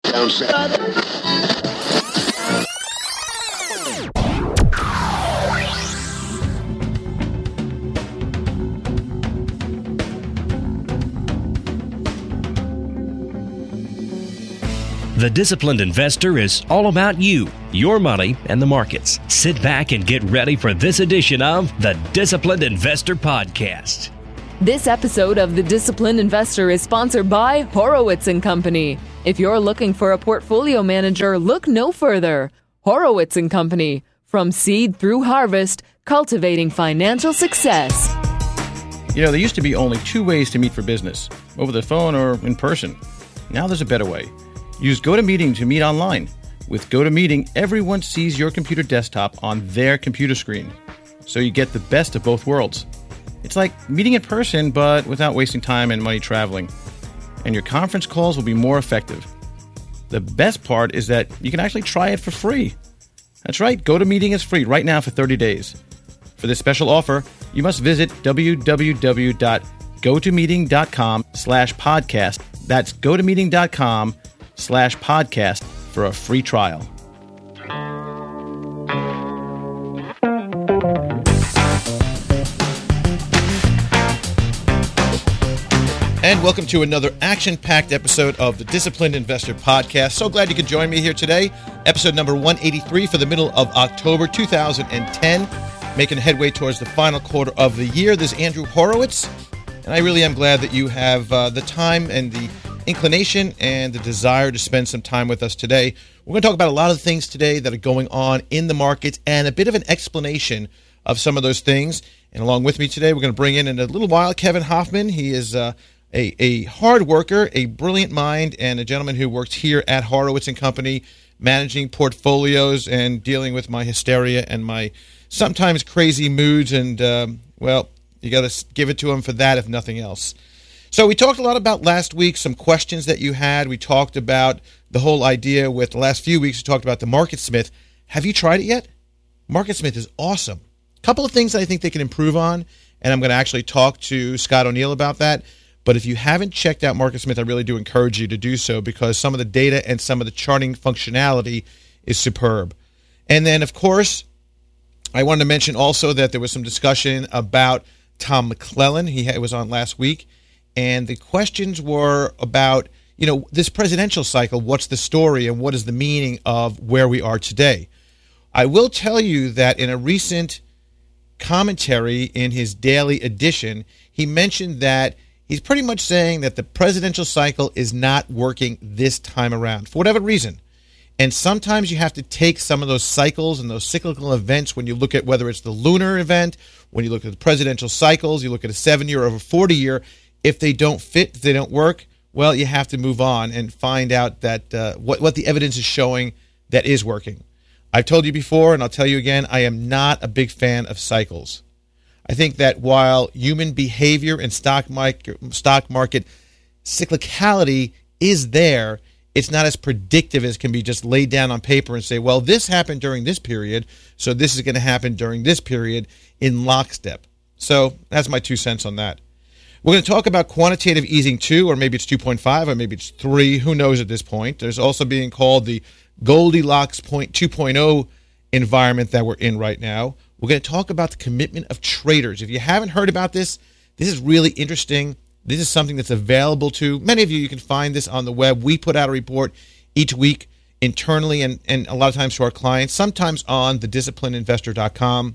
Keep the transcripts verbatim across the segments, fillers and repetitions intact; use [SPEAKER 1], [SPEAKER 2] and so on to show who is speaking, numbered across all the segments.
[SPEAKER 1] Down south.
[SPEAKER 2] The Disciplined Investor is all about you, your money, and the markets. Sit back and get ready for this edition of the Disciplined Investor Podcast.
[SPEAKER 3] This episode of The Disciplined Investor is sponsored by Horowitz and Company. If you're looking for a portfolio manager, look no further. Horowitz and Company. From seed through harvest, cultivating financial success.
[SPEAKER 4] You know, there used to be only two ways to meet for business, over the phone or in person. Now there's a better way. Use GoToMeeting to meet online. With GoToMeeting, everyone sees your computer desktop on their computer screen, so you get the best of both worlds. It's like meeting in person, but without wasting time and money traveling. And your conference calls will be more effective. The best part is that you can actually try it for free. That's right, GoToMeeting is free right now for thirty days. For this special offer, you must visit www.gotomeeting.com slash podcast. That's gotomeeting.com slash podcast for a free trial. And welcome to another action-packed episode of the Disciplined Investor Podcast. So glad you could join me here today. Episode number one eighty-three for the middle of October two thousand ten. Making headway towards the final quarter of the year. This is Andrew Horowitz. And I really am glad that you have uh, the time and the inclination and the desire to spend some time with us today. We're going to talk about a lot of things today that are going on in the markets and a bit of an explanation of some of those things. And along with me today, we're going to bring in in a little while Kevin Hoffman. He is uh, a, a hard worker, a brilliant mind, and a gentleman who works here at Horowitz and Company, managing portfolios and dealing with my hysteria and my sometimes crazy moods. And, um, well, you got to give it to him for that, if nothing else. So we talked a lot about last week, some questions that you had. We talked about the whole idea with the last few weeks. We talked about the MarketSmith. Have you tried it yet? MarketSmith is awesome. A couple of things that I think they can improve on, and I'm going to actually talk to Scott O'Neill about that. But if you haven't checked out MarketSmith, I really do encourage you to do so because some of the data and some of the charting functionality is superb. And then, of course, I wanted to mention also that there was some discussion about Tom McClellan. He was on last week. And the questions were about, you know, this presidential cycle, what's the story and what is the meaning of where we are today? I will tell you that in a recent commentary in his daily edition, he mentioned that he's pretty much saying that the presidential cycle is not working this time around for whatever reason. And sometimes you have to take some of those cycles and those cyclical events when you look at whether it's the lunar event, when you look at the presidential cycles, you look at a seven-year or a forty-year. If they don't fit, if they don't work, well, you have to move on and find out that uh, what, what the evidence is showing that is working. I've told you before, and I'll tell you again, I am not a big fan of cycles. I think that while human behavior and stock market, stock market cyclicality is there, it's not as predictive as can be just laid down on paper and say, well, this happened during this period, so this is going to happen during this period in lockstep. So that's my two cents on that. We're going to talk about quantitative easing two, or maybe it's two point five, or maybe it's three. Who knows at this point? There's also being called the Goldilocks two point oh environment that we're in right now. We're going to talk about the commitment of traders. If you haven't heard about this, this is really interesting. This is something that's available to many of you. You can find this on the web. We put out a report each week internally and, and a lot of times to our clients, sometimes on the disciplined investor dot com.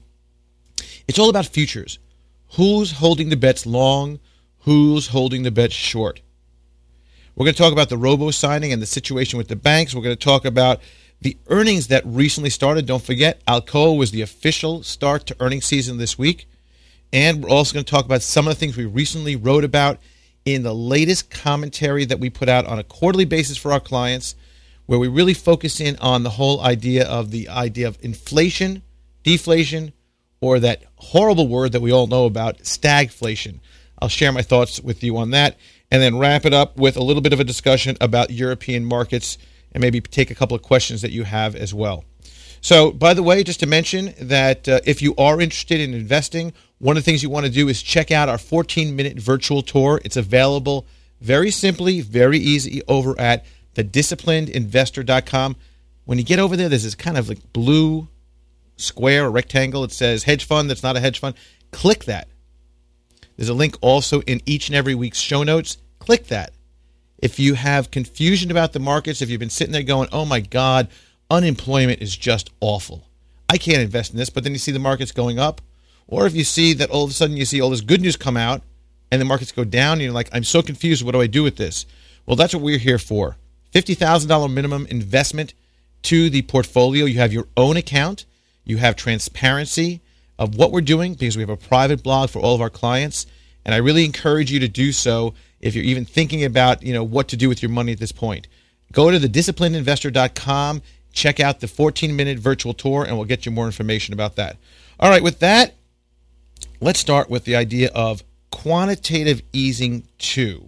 [SPEAKER 4] It's all about futures. Who's holding the bets long? Who's holding the bets short? We're going to talk about the robo-signing and the situation with the banks. We're going to talk about the earnings that recently started. Don't forget, Alcoa was the official start to earnings season this week. And we're also going to talk about some of the things we recently wrote about in the latest commentary that we put out on a quarterly basis for our clients, where we really focus in on the whole idea of the idea of inflation, deflation, or that horrible word that we all know about, stagflation. I'll share my thoughts with you on that, and then wrap it up with a little bit of a discussion about European markets and maybe take a couple of questions that you have as well. So, by the way, just to mention that uh, if you are interested in investing, one of the things you want to do is check out our fourteen-minute virtual tour. It's available very simply, very easy over at the disciplined investor dot com. When you get over there, there's this kind of like blue square or rectangle. It says hedge fund. That's not a hedge fund. Click that. There's a link also in each and every week's show notes. Click that. If you have confusion about the markets, if you've been sitting there going, oh my God, unemployment is just awful, I can't invest in this, but then you see the markets going up, or if you see that all of a sudden you see all this good news come out and the markets go down, and you're like, I'm so confused, what do I do with this? Well, that's what we're here for. fifty thousand dollars minimum investment to the portfolio. You have your own account. You have transparency of what we're doing because we have a private blog for all of our clients, and I really encourage you to do so if you're even thinking about, you know, what to do with your money at this point. Go to the disciplined investor dot com, check out the fourteen-minute virtual tour, and we'll get you more information about that. All right, with that, let's start with the idea of quantitative easing two.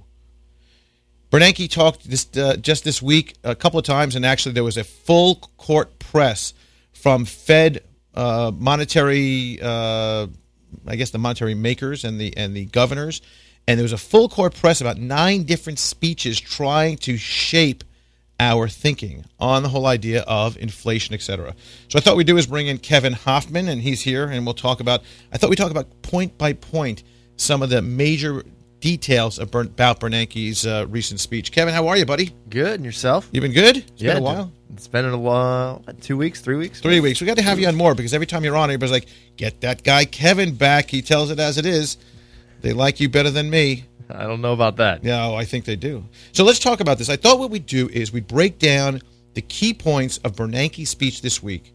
[SPEAKER 4] Bernanke talked this, uh, just this week a couple of times, and actually there was a full court press from Fed uh, monetary, uh, I guess the monetary makers and the and the governors, and there was a full court press about nine different speeches trying to shape our thinking on the whole idea of inflation, et cetera. So I thought we'd do is bring in Kevin Hoffman, and he's here, and we'll talk about, I thought we'd talk about point by point some of the major details about Bernanke's uh, recent speech. Kevin, how are you, buddy?
[SPEAKER 1] Good, and yourself?
[SPEAKER 4] You been good? It's
[SPEAKER 1] yeah,
[SPEAKER 4] been a while.
[SPEAKER 1] It's been a while. Two weeks, three weeks?
[SPEAKER 4] Three weeks. We got to have you on more because every time you're on, everybody's like, get that guy Kevin back. He tells it as it is. They like you better than me.
[SPEAKER 1] I don't know about that.
[SPEAKER 4] No, I think they do. So let's talk about this. I thought what we'd do is we'd break down the key points of Bernanke's speech this week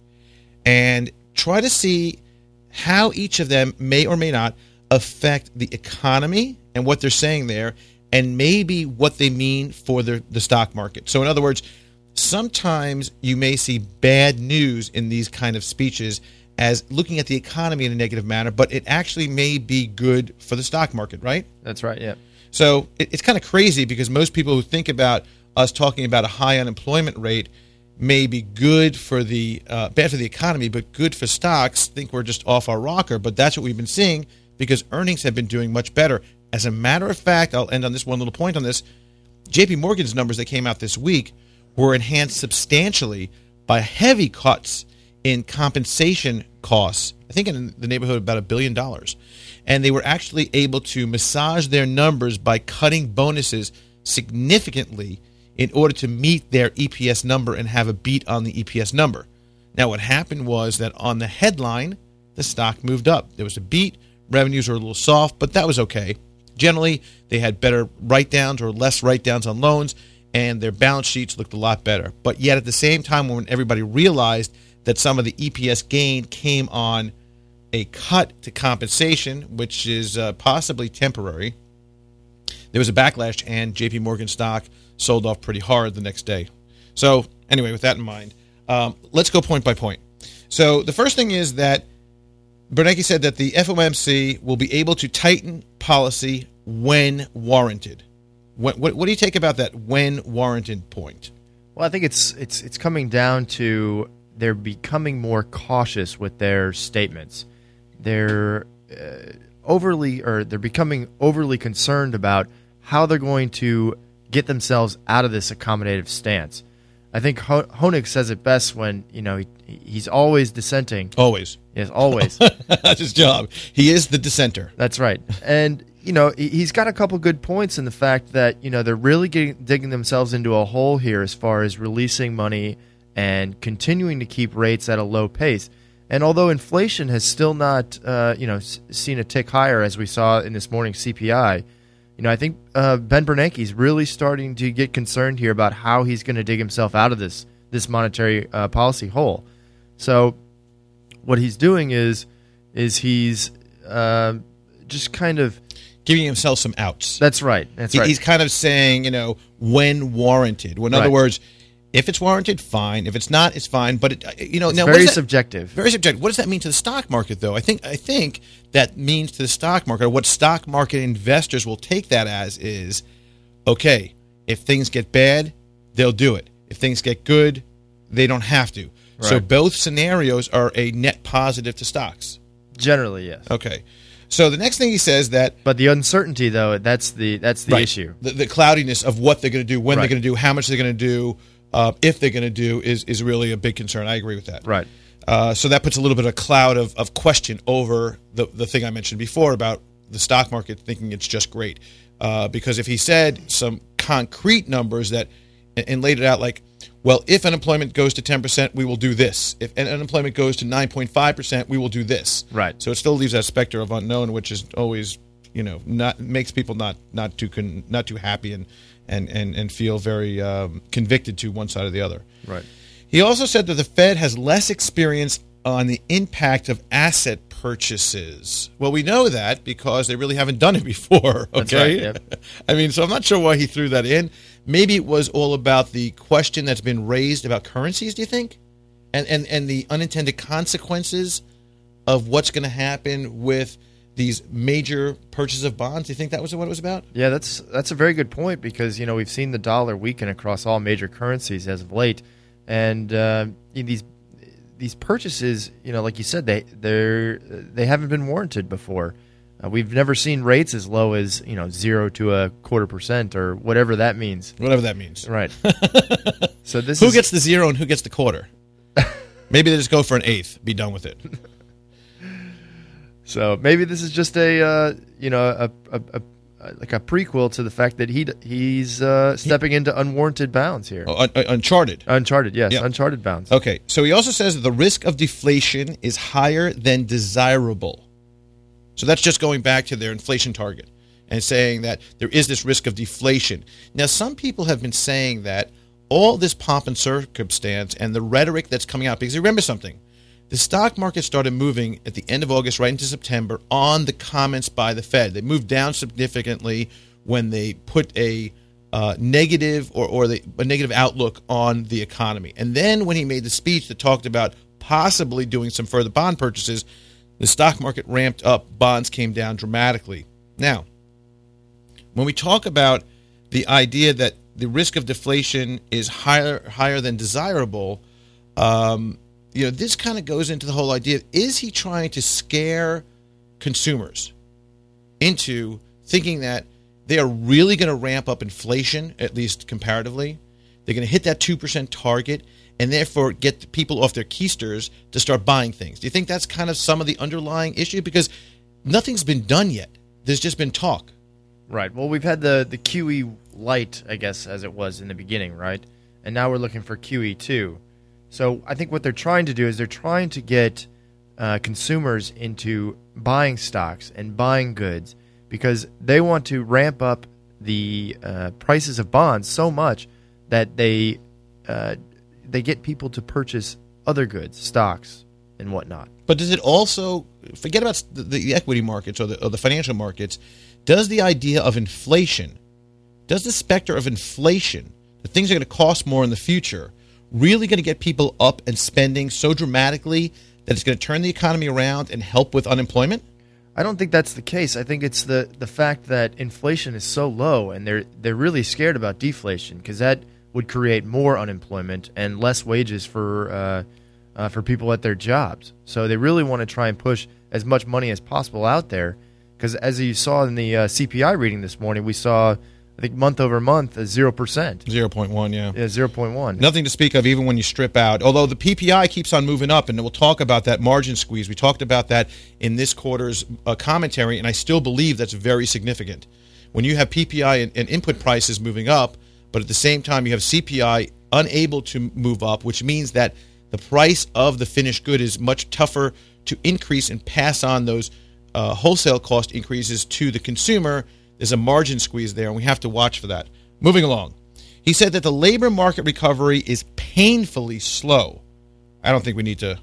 [SPEAKER 4] and try to see how each of them may or may not affect the economy and what they're saying there, and maybe what they mean for the, the stock market. So in other words, sometimes you may see bad news in these kind of speeches as looking at the economy in a negative manner, but it actually may be good for the stock market, right?
[SPEAKER 1] That's right, yeah.
[SPEAKER 4] So it, it's kind of crazy because most people who think about us talking about a high unemployment rate may be good for the, uh, bad for the economy, but good for stocks, think we're just off our rocker. But that's what we've been seeing because earnings have been doing much better. As a matter of fact, I'll end on this one little point on this. J P Morgan's numbers that came out this week were enhanced substantially by heavy cuts in compensation costs, I think in the neighborhood of about a billion dollars. And they were actually able to massage their numbers by cutting bonuses significantly in order to meet their E P S number and have a beat on the E P S number. Now, what happened was that on the headline, the stock moved up. There was a beat. Revenues were a little soft, but that was okay. Generally, they had better write-downs or less write-downs on loans, and their balance sheets looked a lot better. But yet at the same time, when everybody realized that some of the E P S gain came on a cut to compensation, which is uh, possibly temporary, there was a backlash, and J P Morgan stock sold off pretty hard the next day. So anyway, with that in mind, um, let's go point by point. So the first thing is that Bernanke said that the F O M C will be able to tighten policy when warranted. What, what, what do you take about that when warranted point?
[SPEAKER 1] Well, I think it's it's it's coming down to they're becoming more cautious with their statements. They're uh, overly, or they're becoming overly concerned about how they're going to get themselves out of this accommodative stance. I think Ho- Honig says it best when, you know, he, he's always dissenting.
[SPEAKER 4] Always.
[SPEAKER 1] Yes, always.
[SPEAKER 4] That's his job. He is the dissenter.
[SPEAKER 1] That's right. And, you know, he's got a couple good points in the fact that, you know, they're really getting, digging themselves into a hole here as far as releasing money and continuing to keep rates at a low pace. And although inflation has still not, uh, you know, s- seen a tick higher as we saw in this morning's C P I, you know, I think uh, Ben Bernanke is really starting to get concerned here about how he's going to dig himself out of this this monetary uh, policy hole. So what he's doing is is he's uh, just kind of
[SPEAKER 4] giving himself some outs.
[SPEAKER 1] That's right. That's
[SPEAKER 4] he,
[SPEAKER 1] right.
[SPEAKER 4] He's kind of saying, you know, when warranted. In other
[SPEAKER 1] Right.
[SPEAKER 4] words, if it's warranted, fine. If it's not, it's fine. But it, you know,
[SPEAKER 1] it's
[SPEAKER 4] now what
[SPEAKER 1] very
[SPEAKER 4] does that,
[SPEAKER 1] subjective.
[SPEAKER 4] Very subjective. What does that mean to the stock market, though? I think I think that means to the stock market, or what stock market investors will take that as is, okay, if things get bad, they'll do it. If things get good, they don't have to. So
[SPEAKER 1] Right.
[SPEAKER 4] both scenarios are a net positive to stocks.
[SPEAKER 1] Generally, yes.
[SPEAKER 4] Okay. So the next thing he says that,
[SPEAKER 1] But the uncertainty, though, that's the that's the
[SPEAKER 4] right,
[SPEAKER 1] issue.
[SPEAKER 4] the, the cloudiness of what they're going to do, when
[SPEAKER 1] Right.
[SPEAKER 4] they're going to do, how much they're going to do, uh, if they're going to do, is is really a big concern. I agree with that.
[SPEAKER 1] Right.
[SPEAKER 4] Uh, so that puts a little bit of cloud of, of question over the, the thing I mentioned before about the stock market thinking it's just great. Uh, because if he said some concrete numbers that and, and laid it out like, well, if unemployment goes to ten percent, we will do this. If unemployment goes to nine point five percent, we will do this.
[SPEAKER 1] Right.
[SPEAKER 4] So it still leaves that specter of unknown, which is always, you know, not makes people not not too con, not too happy and and and, and feel very um, convicted to one side or the other.
[SPEAKER 1] Right.
[SPEAKER 4] He also said that the Fed has less experience on the impact of asset purchases. Well, we know that because they really haven't done it before. Okay.
[SPEAKER 1] That's right, yep.
[SPEAKER 4] I mean, so I'm not sure why he threw that in. Maybe it was all about the question that's been raised about currencies, do you think? And and, and the unintended consequences of what's going to happen with these major purchases of bonds. Do you think that was what it was about?
[SPEAKER 1] Yeah, that's that's a very good point because, you know, we've seen the dollar weaken across all major currencies as of late. And uh, these these purchases, you know, like you said, they they're they haven't been warranted before. Uh, we've never seen rates as low as, you know, zero to a quarter percent or whatever that means.
[SPEAKER 4] Whatever that means.
[SPEAKER 1] Right. So this
[SPEAKER 4] who
[SPEAKER 1] is,
[SPEAKER 4] gets the zero and who gets the quarter? Maybe they just go for an eighth. Be done with it.
[SPEAKER 1] So maybe this is just a uh, you know a, a, a like a prequel to the fact that he he's uh, stepping into unwarranted bounds here.
[SPEAKER 4] Oh, un- un- uncharted.
[SPEAKER 1] Uncharted, yes,
[SPEAKER 4] Yeah.
[SPEAKER 1] uncharted bounds.
[SPEAKER 4] Okay, so he also says that the risk of deflation is higher than desirable. So that's just going back to their inflation target and saying that there is this risk of deflation. Now, some people have been saying that all this pomp and circumstance and the rhetoric that's coming out, because remember something, the stock market started moving at the end of August, right into September, on the comments by the Fed. They moved down significantly when they put a uh, negative or, or the, a negative outlook on the economy. And then when he made the speech that talked about possibly doing some further bond purchases, the stock market ramped up, bonds came down dramatically. Now, when we talk about the idea that the risk of deflation is higher higher than desirable, um, you know, this kind of goes into the whole idea of, is he trying to scare consumers into thinking that they are really going to ramp up inflation, at least comparatively? They're going to hit that two percent target and therefore get the people off their keisters to start buying things. Do you think that's kind of some of the underlying issue? Because nothing's been done yet. There's just been talk.
[SPEAKER 1] Right. Well, we've had the, the Q E Lite, I guess, as it was in the beginning, right? And now we're looking for Q E two. So I think what they're trying to do is they're trying to get uh, consumers into buying stocks and buying goods because they want to ramp up the uh, prices of bonds so much that they uh, they get people to purchase other goods, stocks, and whatnot.
[SPEAKER 4] But does it also, forget about the, the equity markets or the, or the financial markets, does the idea of inflation, does the specter of inflation, that things are going to cost more in the future, really going to get people up and spending so dramatically that it's going to turn the economy around and help with unemployment?
[SPEAKER 1] I don't think that's the case. I think it's the, the fact that inflation is so low and they're they're really scared about deflation because that would create more unemployment and less wages for uh, uh, for people at their jobs. So they really want to try and push as much money as possible out there because as you saw in the uh, C P I reading this morning, we saw, I think, month over month, a zero percent.
[SPEAKER 4] zero point one, yeah.
[SPEAKER 1] Yeah, zero point one.
[SPEAKER 4] Nothing to speak of even when you strip out. Although the P P I keeps on moving up, and we'll talk about that margin squeeze. We talked about that in this quarter's uh, commentary, and I still believe that's very significant. When you have P P I and, and input prices moving up, but at the same time you have C P I unable to move up, which means that the price of the finished good is much tougher to increase and pass on those uh, wholesale cost increases to the consumer. There's a margin squeeze there, and we have to watch for that. Moving along. He said that the labor market recovery is painfully slow. I don't think we need to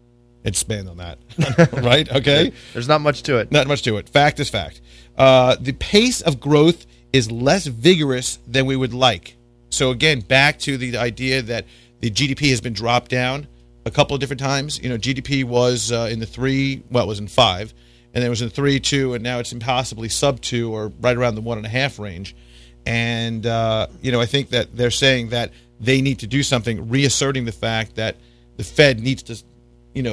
[SPEAKER 4] expand on that. Right? Okay?
[SPEAKER 1] There's not much to it.
[SPEAKER 4] Not much to it. Fact is fact. Uh, the pace of growth is less vigorous than we would like. So, again, back to the idea that the G D P has been dropped down a couple of different times. You know, G D P was uh, in the three, well, it was in five. And then it was in three, two, and now it's impossibly sub two or right around the one and a half range. And, uh, you know, I think that they're saying that they need to do something, reasserting the fact that the Fed needs to, you know,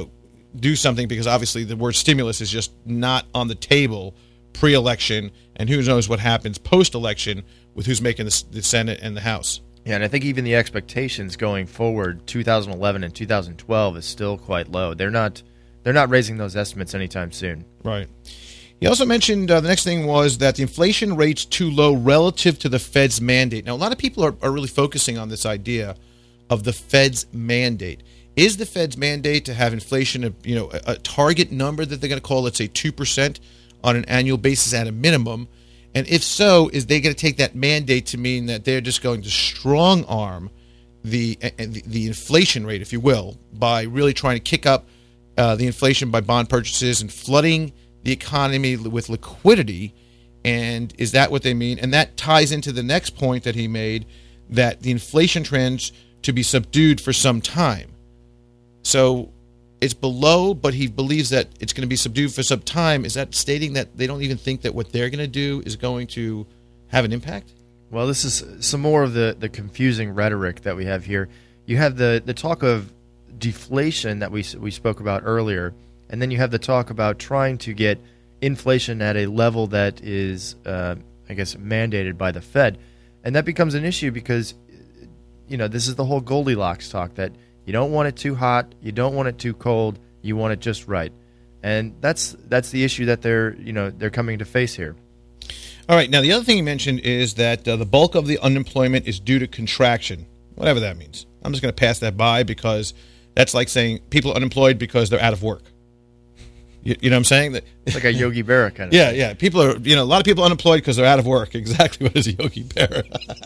[SPEAKER 4] do something because obviously the word stimulus is just not on the table pre-election, and who knows what happens post-election with who's making the, the Senate and the House.
[SPEAKER 1] Yeah, and I think even the expectations going forward, two thousand eleven and two thousand twelve, is still quite low. They're not they're not raising those estimates anytime soon.
[SPEAKER 4] Right. He also mentioned uh, the next thing was that the inflation rate's too low relative to the Fed's mandate. Now, a lot of people are, are really focusing on this idea of the Fed's mandate. Is the Fed's mandate to have inflation, a, you know, a, a target number that they're going to call, let's say, two percent on an annual basis at a minimum? And if so, is they going to take that mandate to mean that they're just going to strong arm the, uh, the, the inflation rate, if you will, by really trying to kick up uh, the inflation by bond purchases and flooding the economy with liquidity? And is that what they mean? And that ties into the next point that he made, that the inflation trends to be subdued for some time. So it's below, but he believes that it's going to be subdued for some time. Is that stating that they don't even think that what they're going to do is going to have an impact?
[SPEAKER 1] Well, this is some more of the, the confusing rhetoric that we have here. You have the, the talk of deflation that we we spoke about earlier, and then you have the talk about trying to get inflation at a level that is, uh, I guess, mandated by the Fed. And that becomes an issue because, you know, this is the whole Goldilocks talk, that you don't want it too hot, you don't want it too cold, you want it just right. And that's that's the issue that they're, you know, they're coming to face here.
[SPEAKER 4] All right. Now, the other thing you mentioned is that uh, the bulk of the unemployment is due to contraction, whatever that means. I'm just going to pass that by because that's like saying people are unemployed because they're out of work. You, you know what I'm saying? That
[SPEAKER 1] it's like a Yogi Berra kind of
[SPEAKER 4] yeah,
[SPEAKER 1] thing.
[SPEAKER 4] Yeah, people are, you know, a lot of people are unemployed because they're out of work. Exactly what is a Yogi Berra?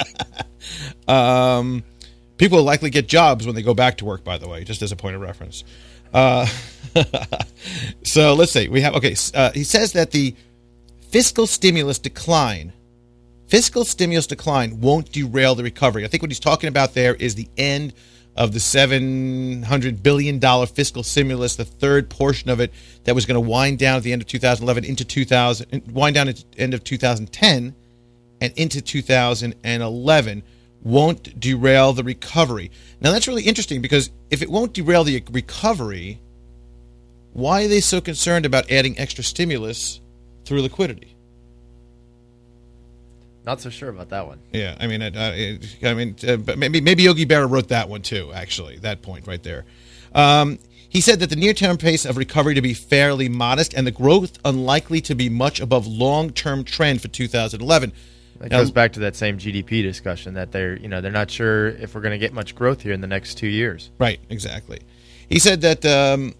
[SPEAKER 4] um, people will likely get jobs when they go back to work, by the way, just as a point of reference. Uh, so let's see. We have, okay, uh, he says that the fiscal stimulus decline, fiscal stimulus decline won't derail the recovery. I think what he's talking about there is the end of the seven hundred billion dollars fiscal stimulus, the third portion of it that was going to wind down at the end of two thousand eleven into two thousand, wind down at the end of two thousand ten and into two thousand eleven, won't derail the recovery. Now, that's really interesting because if it won't derail the recovery, why are they so concerned about adding extra stimulus through liquidity?
[SPEAKER 1] Not so sure about that one.
[SPEAKER 4] Yeah, I mean, I, I, I mean, uh, but maybe maybe Yogi Berra wrote that one too. Actually, that point right there. Um, he said that the near-term pace of recovery to be fairly modest, and the growth unlikely to be much above long-term trend for two thousand eleven.
[SPEAKER 1] That
[SPEAKER 4] now,
[SPEAKER 1] goes back to that same G D P discussion that they're, you know, they're not sure if we're going to get much growth here in the next two years.
[SPEAKER 4] Right, exactly. He said that um,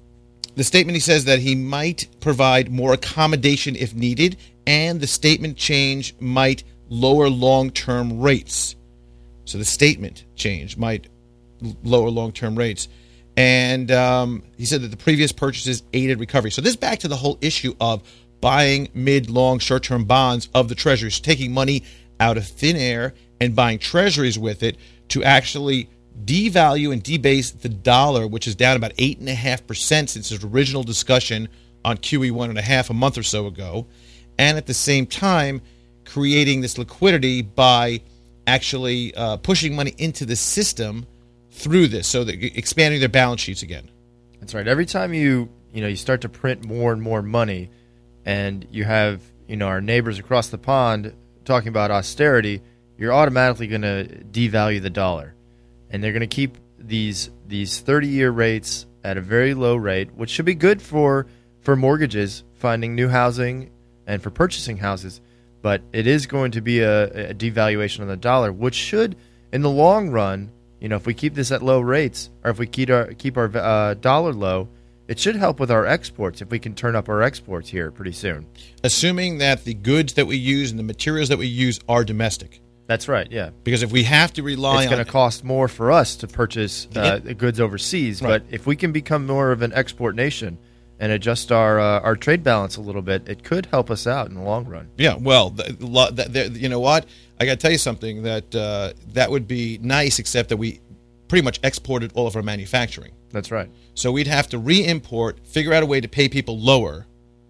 [SPEAKER 4] the statement. He says that he might provide more accommodation if needed, and the statement change might lower long-term rates. So the statement change might lower long-term rates. And um, he said that the previous purchases aided recovery. So this is back to the whole issue of buying mid, long, short-term bonds of the treasuries, taking money out of thin air and buying treasuries with it to actually devalue and debase the dollar, which is down about eight point five percent since its original discussion on Q E one point five a month or so ago. And at the same time, creating this liquidity by actually uh, pushing money into the system through this, so that expanding their balance sheets again.
[SPEAKER 1] That's right. Every time you you know you start to print more and more money, and you have you know our neighbors across the pond talking about austerity, you're automatically going to devalue the dollar, and they're going to keep these these thirty-year rates at a very low rate, which should be good for for mortgages, finding new housing, and for purchasing houses. But it is going to be a, a devaluation of the dollar, which should, in the long run, you know, if we keep this at low rates, or if we keep our keep our uh, dollar low, it should help with our exports if we can turn up our exports here pretty soon. Assuming that the goods that we use and the materials that we use are domestic.
[SPEAKER 4] That's right, yeah. Because if we have to rely on...
[SPEAKER 1] It's going to cost more for us to purchase uh, yeah. goods overseas. Right. But if we can become more of an export nation and adjust our uh, our trade balance a little bit, it could help us out in the long run.
[SPEAKER 4] Yeah, well, the, the, the, you know what? I got to tell you something, that uh, that would be nice, except that we pretty much exported all of our manufacturing.
[SPEAKER 1] That's right.
[SPEAKER 4] So we'd have to re-import, figure out a way to pay people lower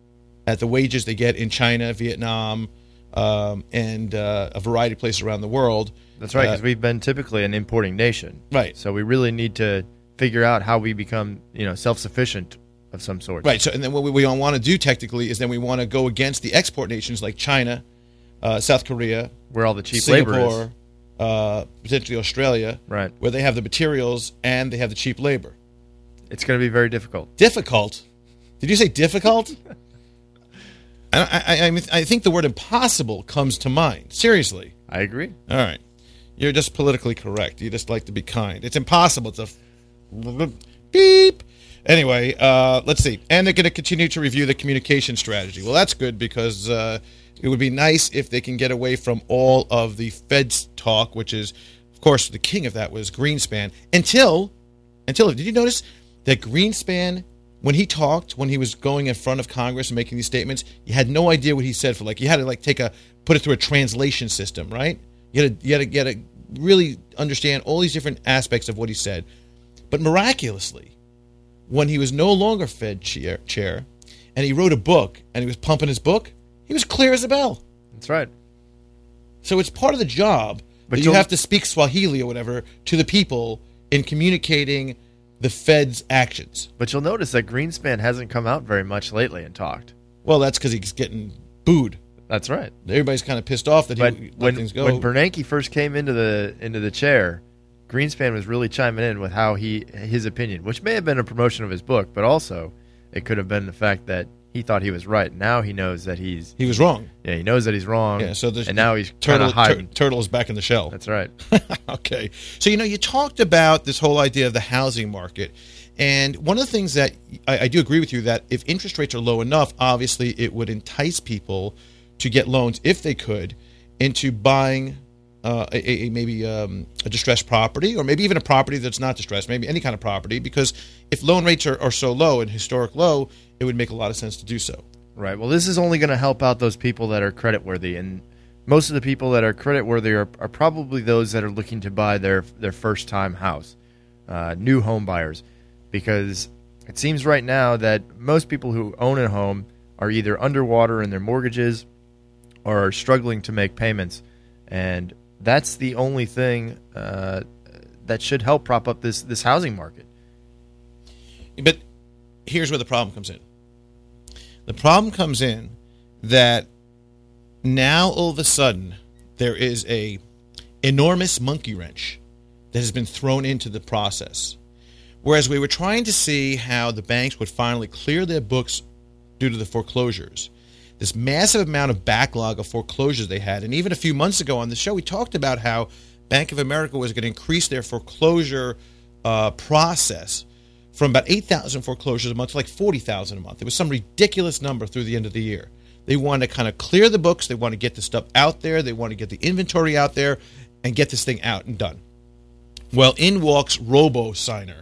[SPEAKER 4] at the wages they get in China, Vietnam, um, and uh, a variety of places around the world.
[SPEAKER 1] That's right, because uh, we've been typically an importing nation.
[SPEAKER 4] Right.
[SPEAKER 1] So we really need to figure out how we become, you know, self-sufficient of some sort.
[SPEAKER 4] Right. So, and then what we, we want to do technically is then we want to go against the export nations like China, uh, South Korea,
[SPEAKER 1] where all the cheap labor
[SPEAKER 4] Singapore,
[SPEAKER 1] is.
[SPEAKER 4] uh, potentially Australia,
[SPEAKER 1] right,
[SPEAKER 4] where they have the materials and they have the cheap labor.
[SPEAKER 1] It's going to be very difficult.
[SPEAKER 4] Difficult? Did you say difficult? I, I, I, mean, I think the word impossible comes to mind. Seriously.
[SPEAKER 1] I agree.
[SPEAKER 4] All right. You're just politically correct. You just like to be kind. It's impossible. It's a beep. Anyway, uh, let's see. And they're going to continue to review the communication strategy. Well, that's good because uh, it would be nice if they can get away from all of the Fed's talk, which is, of course, the king of that was Greenspan. Until, until did you notice that Greenspan, when he talked, when he was going in front of Congress and making these statements, you had no idea what he said for like, you had to like take a, put it through a translation system, right? You had to, you had to, you had to really understand all these different aspects of what he said. But miraculously, when he was no longer Fed chair, chair and he wrote a book and he was pumping his book, he was clear as a bell.
[SPEAKER 1] That's right.
[SPEAKER 4] So it's part of the job but that you have to speak Swahili or whatever to the people in communicating the Fed's actions.
[SPEAKER 1] But you'll notice that Greenspan hasn't come out very much lately and talked.
[SPEAKER 4] Well, that's because he's getting booed.
[SPEAKER 1] That's right.
[SPEAKER 4] Everybody's kind of pissed off that
[SPEAKER 1] but
[SPEAKER 4] he let
[SPEAKER 1] when,
[SPEAKER 4] things go.
[SPEAKER 1] When Bernanke first came into the into the chair, Greenspan was really chiming in with how he his opinion, which may have been a promotion of his book, but also it could have been the fact that he thought he was right. Now he knows that he's
[SPEAKER 4] he was wrong.
[SPEAKER 1] Yeah, he knows that he's wrong.
[SPEAKER 4] Yeah, so
[SPEAKER 1] and now he's
[SPEAKER 4] turtle,
[SPEAKER 1] kind of hiding.
[SPEAKER 4] Tur- turtle is back in the shell.
[SPEAKER 1] That's right.
[SPEAKER 4] Okay. So, you know, you talked about this whole idea of the housing market. And one of the things that I, I do agree with you that if interest rates are low enough, obviously it would entice people to get loans, if they could, into buying uh, a, a maybe um, a distressed property, or maybe even a property that's not distressed, maybe any kind of property, because if loan rates are, are so low and historic low, it would make a lot of sense to do so.
[SPEAKER 1] Right. Well, this is only going to help out those people that are creditworthy, and most of the people that are creditworthy are, are probably those that are looking to buy their their first time house, uh, new home buyers, because it seems right now that most people who own a home are either underwater in their mortgages or are struggling to make payments, and that's the only thing uh, that should help prop up this this housing market.
[SPEAKER 4] But here's where the problem comes in. The problem comes in that now all of a sudden there is a enormous monkey wrench that has been thrown into the process. Whereas we were trying to see how the banks would finally clear their books due to the foreclosures, this massive amount of backlog of foreclosures they had. And even a few months ago on the show, we talked about how Bank of America was going to increase their foreclosure uh, process from about eight thousand foreclosures a month to like forty thousand a month. It was some ridiculous number through the end of the year. They want to kind of clear the books. They want to get the stuff out there. They want to get the inventory out there and get this thing out and done. Well, in walks RoboSigner.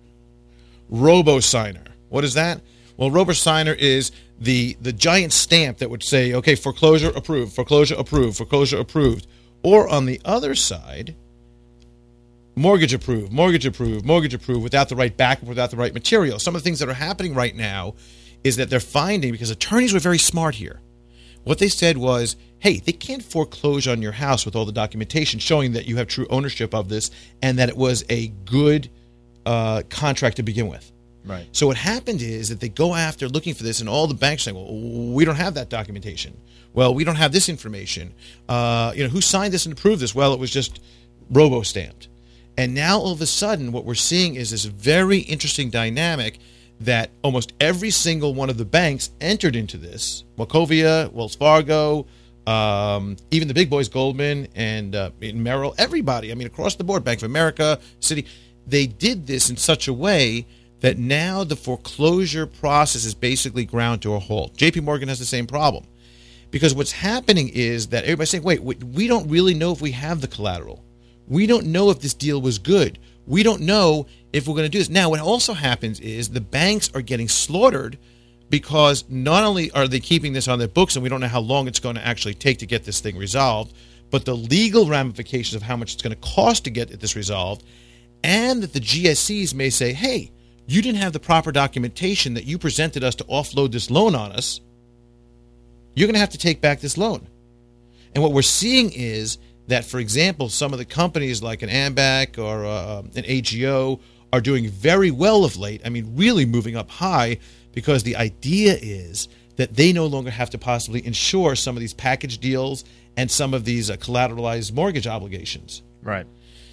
[SPEAKER 4] RoboSigner. What is that? Well, RoboSigner is the, the giant stamp that would say, okay, foreclosure approved, foreclosure approved, foreclosure approved. Or on the other side, mortgage approved, mortgage approved, mortgage approved, without the right backup, without the right material. Some of the things that are happening right now is that they're finding, because attorneys were very smart here, what they said was, hey, they can't foreclose on your house with all the documentation showing that you have true ownership of this and that it was a good uh, contract to begin with.
[SPEAKER 1] Right.
[SPEAKER 4] So what happened is that they go after looking for this, and all the banks saying, well, we don't have that documentation. Well, we don't have this information. Uh, you know, who signed this and approved this? Well, it was just robo-stamped. And now all of a sudden what we're seeing is this very interesting dynamic that almost every single one of the banks entered into this. Wachovia, Wells Fargo, um, even the big boys, Goldman and uh, Merrill, everybody, I mean, across the board, Bank of America, Citi, they did this in such a way that now the foreclosure process is basically ground to a halt. J P Morgan has the same problem. Because what's happening is that everybody's saying, wait, we don't really know if we have the collateral. We don't know if this deal was good. We don't know if we're going to do this. Now, what also happens is the banks are getting slaughtered because not only are they keeping this on their books, and we don't know how long it's going to actually take to get this thing resolved, but the legal ramifications of how much it's going to cost to get this resolved, and that the G S Es may say, hey, you didn't have the proper documentation that you presented us to offload this loan on us. You're going to have to take back this loan. And what we're seeing is that, for example, some of the companies like an Ambac or uh, an A G O are doing very well of late. I mean, really moving up high, because the idea is that they no longer have to possibly insure some of these package deals and some of these uh, collateralized mortgage obligations.
[SPEAKER 1] Right.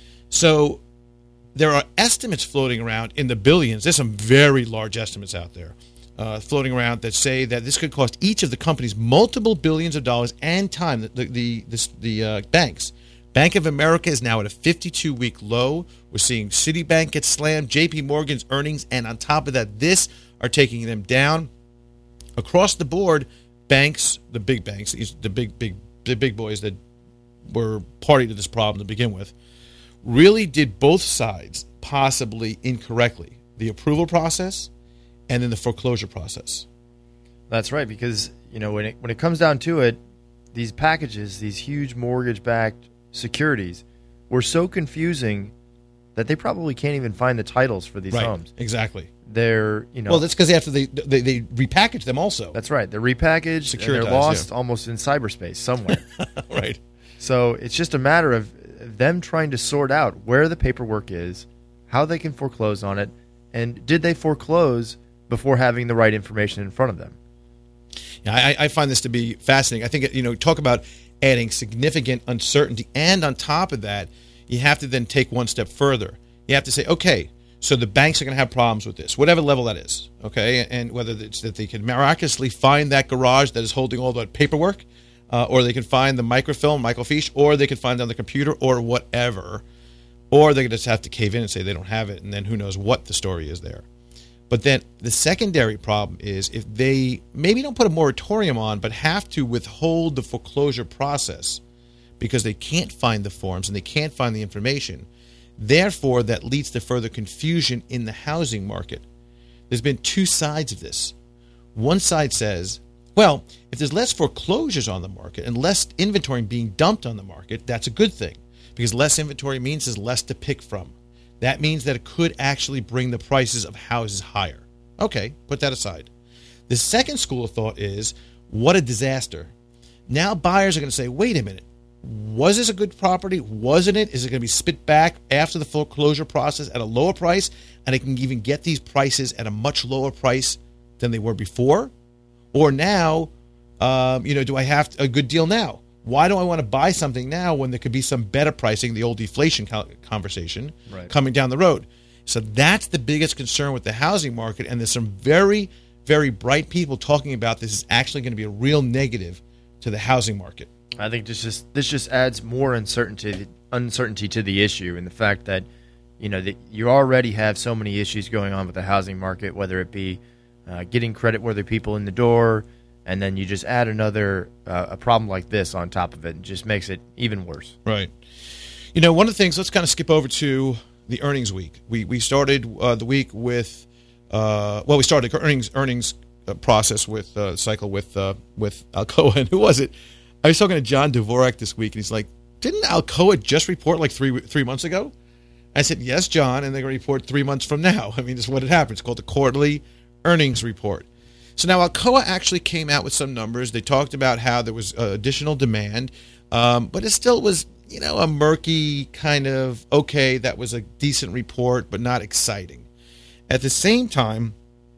[SPEAKER 4] So there are estimates floating around in the billions. There's some very large estimates out there uh, floating around that say that this could cost each of the companies multiple billions of dollars and time. The the the, the uh, banks. Bank of America is now at a fifty-two week low. We're seeing Citibank get slammed, J P Morgan's earnings, and on top of that, this are taking them down. Across the board, banks, the big banks, the big, big, the big boys that were party to this problem to begin with, really did both sides possibly incorrectly. The approval process and then the foreclosure process.
[SPEAKER 1] That's right, because you know when it when it comes down to it, these packages, these huge mortgage-backed securities, were so confusing that they probably can't even find the titles for these
[SPEAKER 4] right,
[SPEAKER 1] homes.
[SPEAKER 4] Exactly.
[SPEAKER 1] They're you know
[SPEAKER 4] well, that's because after they, they they repackage them also.
[SPEAKER 1] That's right. They're repackaged and they're lost yeah. almost in cyberspace somewhere.
[SPEAKER 4] Right.
[SPEAKER 1] So it's just a matter of them trying to sort out where the paperwork is, how they can foreclose on it, and did they foreclose before having the right information in front of them.
[SPEAKER 4] Yeah, I, I find this to be fascinating. I think, you know, talk about adding significant uncertainty. And on top of that, you have to then take one step further. You have to say, okay, so the banks are going to have problems with this, whatever level that is, okay? And whether it's that they can miraculously find that garage that is holding all that paperwork, uh, or they can find the microfilm, microfiche, or they can find it on the computer, or whatever. Or they just have to cave in and say they don't have it, and then who knows what the story is there. But then the secondary problem is if they maybe don't put a moratorium on, but have to withhold the foreclosure process because they can't find the forms and they can't find the information. Therefore, that leads to further confusion in the housing market. There's been two sides of this. One side says, well, if there's less foreclosures on the market and less inventory being dumped on the market, that's a good thing, because less inventory means there's less to pick from. That means that it could actually bring the prices of houses higher. Okay, put that aside. The second school of thought is, what a disaster. Now buyers are going to say, wait a minute, was this a good property? Wasn't it? Is it going to be spit back after the foreclosure process at a lower price? And I can even get these prices at a much lower price than they were before? Or now, um, you know, do I have a good deal now? Why do I want to buy something now when there could be some better pricing, the old deflation conversation,
[SPEAKER 1] right,
[SPEAKER 4] coming down the road? So that's the biggest concern with the housing market, and there's some very, very bright people talking about this is actually going to be a real negative to the housing market.
[SPEAKER 1] I think this just this just adds more uncertainty uncertainty to the issue, and the fact that you know that you already have so many issues going on with the housing market, whether it be uh, getting credit-worthy people in the door, and then you just add another uh, a problem like this on top of it, and just makes it even worse.
[SPEAKER 4] Right. You know, one of the things, let's kind of skip over to the earnings week. We we started uh, the week with, uh, well, we started the earnings earnings uh, process with uh, cycle with uh, with Alcoa. And who was it? I was talking to John Dvorak this week, and he's like, didn't Alcoa just report like three three months ago? I said, yes, John, and they're going to report three months from now. I mean, this is what it happens. It's called the quarterly earnings report. So now Alcoa actually came out with some numbers. They talked about how there was uh, additional demand, um, but it still was, you know, a murky kind of, okay, that was a decent report, but not exciting. At the same time,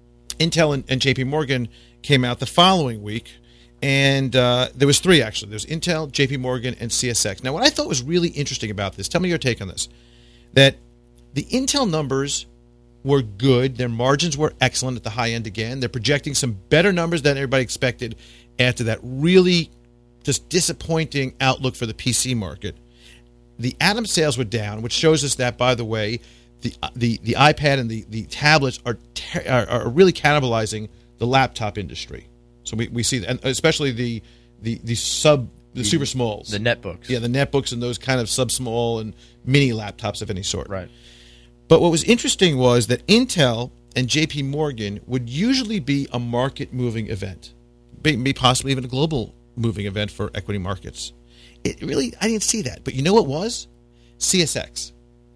[SPEAKER 4] Intel and, and J P Morgan came out the following week, and uh, there was three, actually. There was Intel, J P Morgan, and C S X. Now, what I thought was really interesting about this, tell me your take on this, that the Intel numbers were good. Their margins were excellent at the high end again. They're projecting some better numbers than everybody expected after that really just disappointing outlook for the P C market. The Atom sales were down, which shows us that, by the way, the the, the iPad and the, the tablets are, ter- are are really cannibalizing the laptop industry. So we, we see that, and especially the the the sub the, the super smalls,
[SPEAKER 1] the netbooks.
[SPEAKER 4] Yeah, the netbooks and those kind of sub small and mini laptops of any sort.
[SPEAKER 1] Right.
[SPEAKER 4] But what was interesting was that Intel and J P Morgan would usually be a market-moving event, maybe possibly even a global moving event for equity markets. It really, I didn't see that. But you know what was? C S X.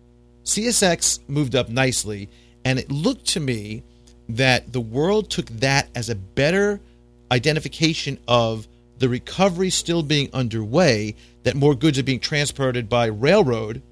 [SPEAKER 4] C S X moved up nicely, and it looked to me that the world took that as a better identification of the recovery still being underway, that more goods are being transported by railroad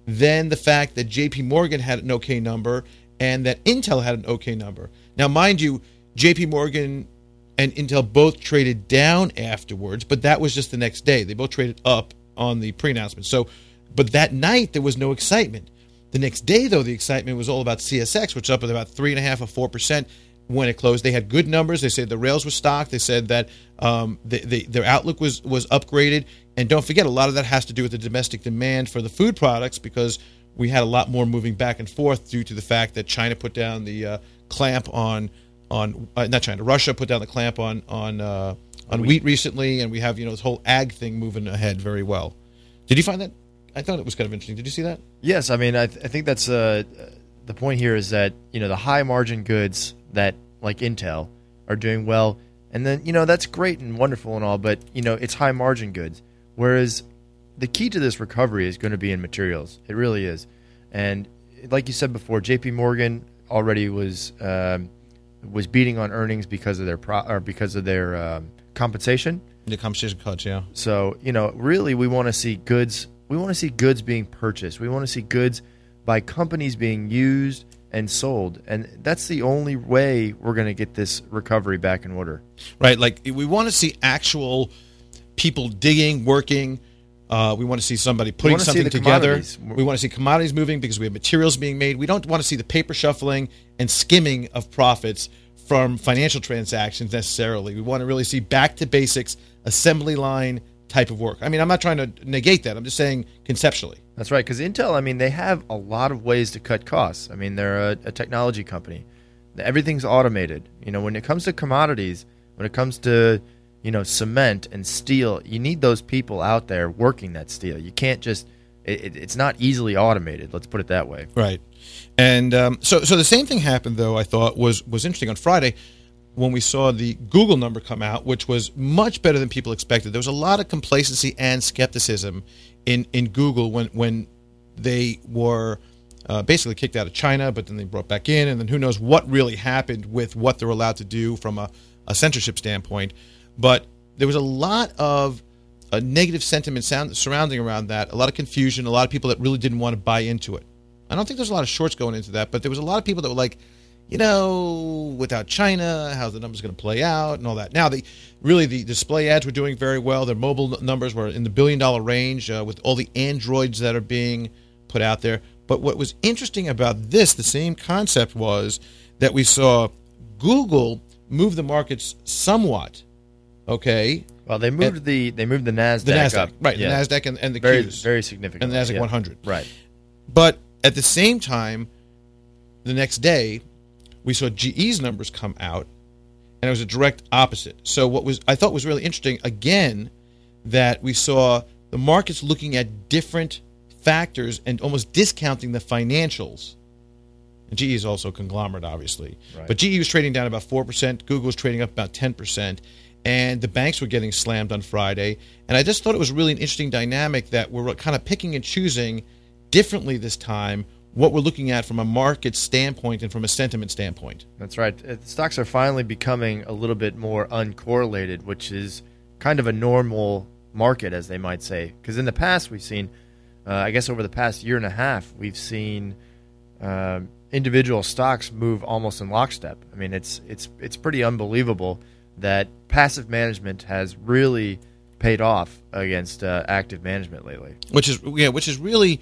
[SPEAKER 4] then the fact that J P Morgan had an okay number and that Intel had an okay number. Now, mind you, J P Morgan and Intel both traded down afterwards, but that was just the next day. They both traded up on the pre-announcement. So, but that night there was no excitement. The next day, though, the excitement was all about C S X, which was up at about three and a half or four percent when it closed. They had good numbers. They said the rails were stocked. They said that um, they, they, their outlook was was upgraded. And don't forget, a lot of that has to do with the domestic demand for the food products, because we had a lot more moving back and forth due to the fact that China put down the uh, clamp on on uh, not China, Russia put down the clamp on on uh, on wheat. wheat recently, and we have you know this whole ag thing moving ahead very well. Did you find that? I thought it was kind of interesting. Did you see that?
[SPEAKER 1] Yes, I mean I, th- I think that's uh, the point here is that you know the high margin goods that like Intel are doing well, and then you know that's great and wonderful and all, but you know it's high margin goods. Whereas the key to this recovery is going to be in materials. It really is. And like you said before, J P Morgan already was um, was beating on earnings because of their pro- or because of their um, compensation.
[SPEAKER 4] The compensation cuts, yeah.
[SPEAKER 1] So you know, really, we want to see goods. We want to see goods being purchased. We want to see goods by companies being used and sold, and that's the only way we're going to get this recovery back in order.
[SPEAKER 4] Right. Like we want to see actual people digging, working. Uh, we want to see somebody putting something together. We want to see commodities moving because we have materials being made. We don't want to see the paper shuffling and skimming of profits from financial transactions necessarily. We want to really see back to basics, assembly line type of work. I mean, I'm not trying to negate that. I'm just saying conceptually.
[SPEAKER 1] That's right, because Intel, I mean, they have a lot of ways to cut costs. I mean, they're a, a technology company. Everything's automated. You know, when it comes to commodities, when it comes to you know, cement and steel, you need those people out there working that steel. You can't just, it, it's not easily automated. Let's put it that way.
[SPEAKER 4] Right. And um, so so the same thing happened, though, I thought was, was interesting on Friday when we saw the Google number come out, which was much better than people expected. There was a lot of complacency and skepticism in, in Google when, when they were uh, basically kicked out of China, but then they brought back in, and then who knows what really happened with what they're allowed to do from a, a censorship standpoint. But there was a lot of uh, negative sentiment sound, surrounding around that, a lot of confusion, a lot of people that really didn't want to buy into it. I don't think there's a lot of shorts going into that, but there was a lot of people that were like, you know, without China, how's the numbers going to play out and all that. Now, the, really, the display ads were doing very well. Their mobile numbers were in the billion-dollar range uh, with all the Androids that are being put out there. But what was interesting about this, the same concept, was that we saw Google move the markets somewhat. Okay.
[SPEAKER 1] Well, they moved and the they moved the Nasdaq,
[SPEAKER 4] the Nasdaq
[SPEAKER 1] up.
[SPEAKER 4] right?
[SPEAKER 1] Yeah.
[SPEAKER 4] The Nasdaq and, and the
[SPEAKER 1] very
[SPEAKER 4] Qs,
[SPEAKER 1] very significant,
[SPEAKER 4] and the Nasdaq
[SPEAKER 1] yeah.
[SPEAKER 4] one hundred,
[SPEAKER 1] right?
[SPEAKER 4] But at the same time, the next day, we saw G E's numbers come out, and it was a direct opposite. So what was I thought was really interesting again, that we saw the markets looking at different factors and almost discounting the financials. And G E is also a conglomerate, obviously,
[SPEAKER 1] right. But
[SPEAKER 4] G E was trading down about four percent. Google was trading up about ten percent. And the banks were getting slammed on Friday. And I just thought it was really an interesting dynamic that we're kind of picking and choosing differently this time what we're looking at from a market standpoint and from a sentiment standpoint.
[SPEAKER 1] That's right. Uh, Stocks are finally becoming a little bit more uncorrelated, which is kind of a normal market, as they might say. Because in the past, we've seen, uh, I guess over the past year and a half, we've seen uh, individual stocks move almost in lockstep. I mean, it's it's it's pretty unbelievable that passive management has really paid off against uh, active management lately.
[SPEAKER 4] Which is yeah, which is really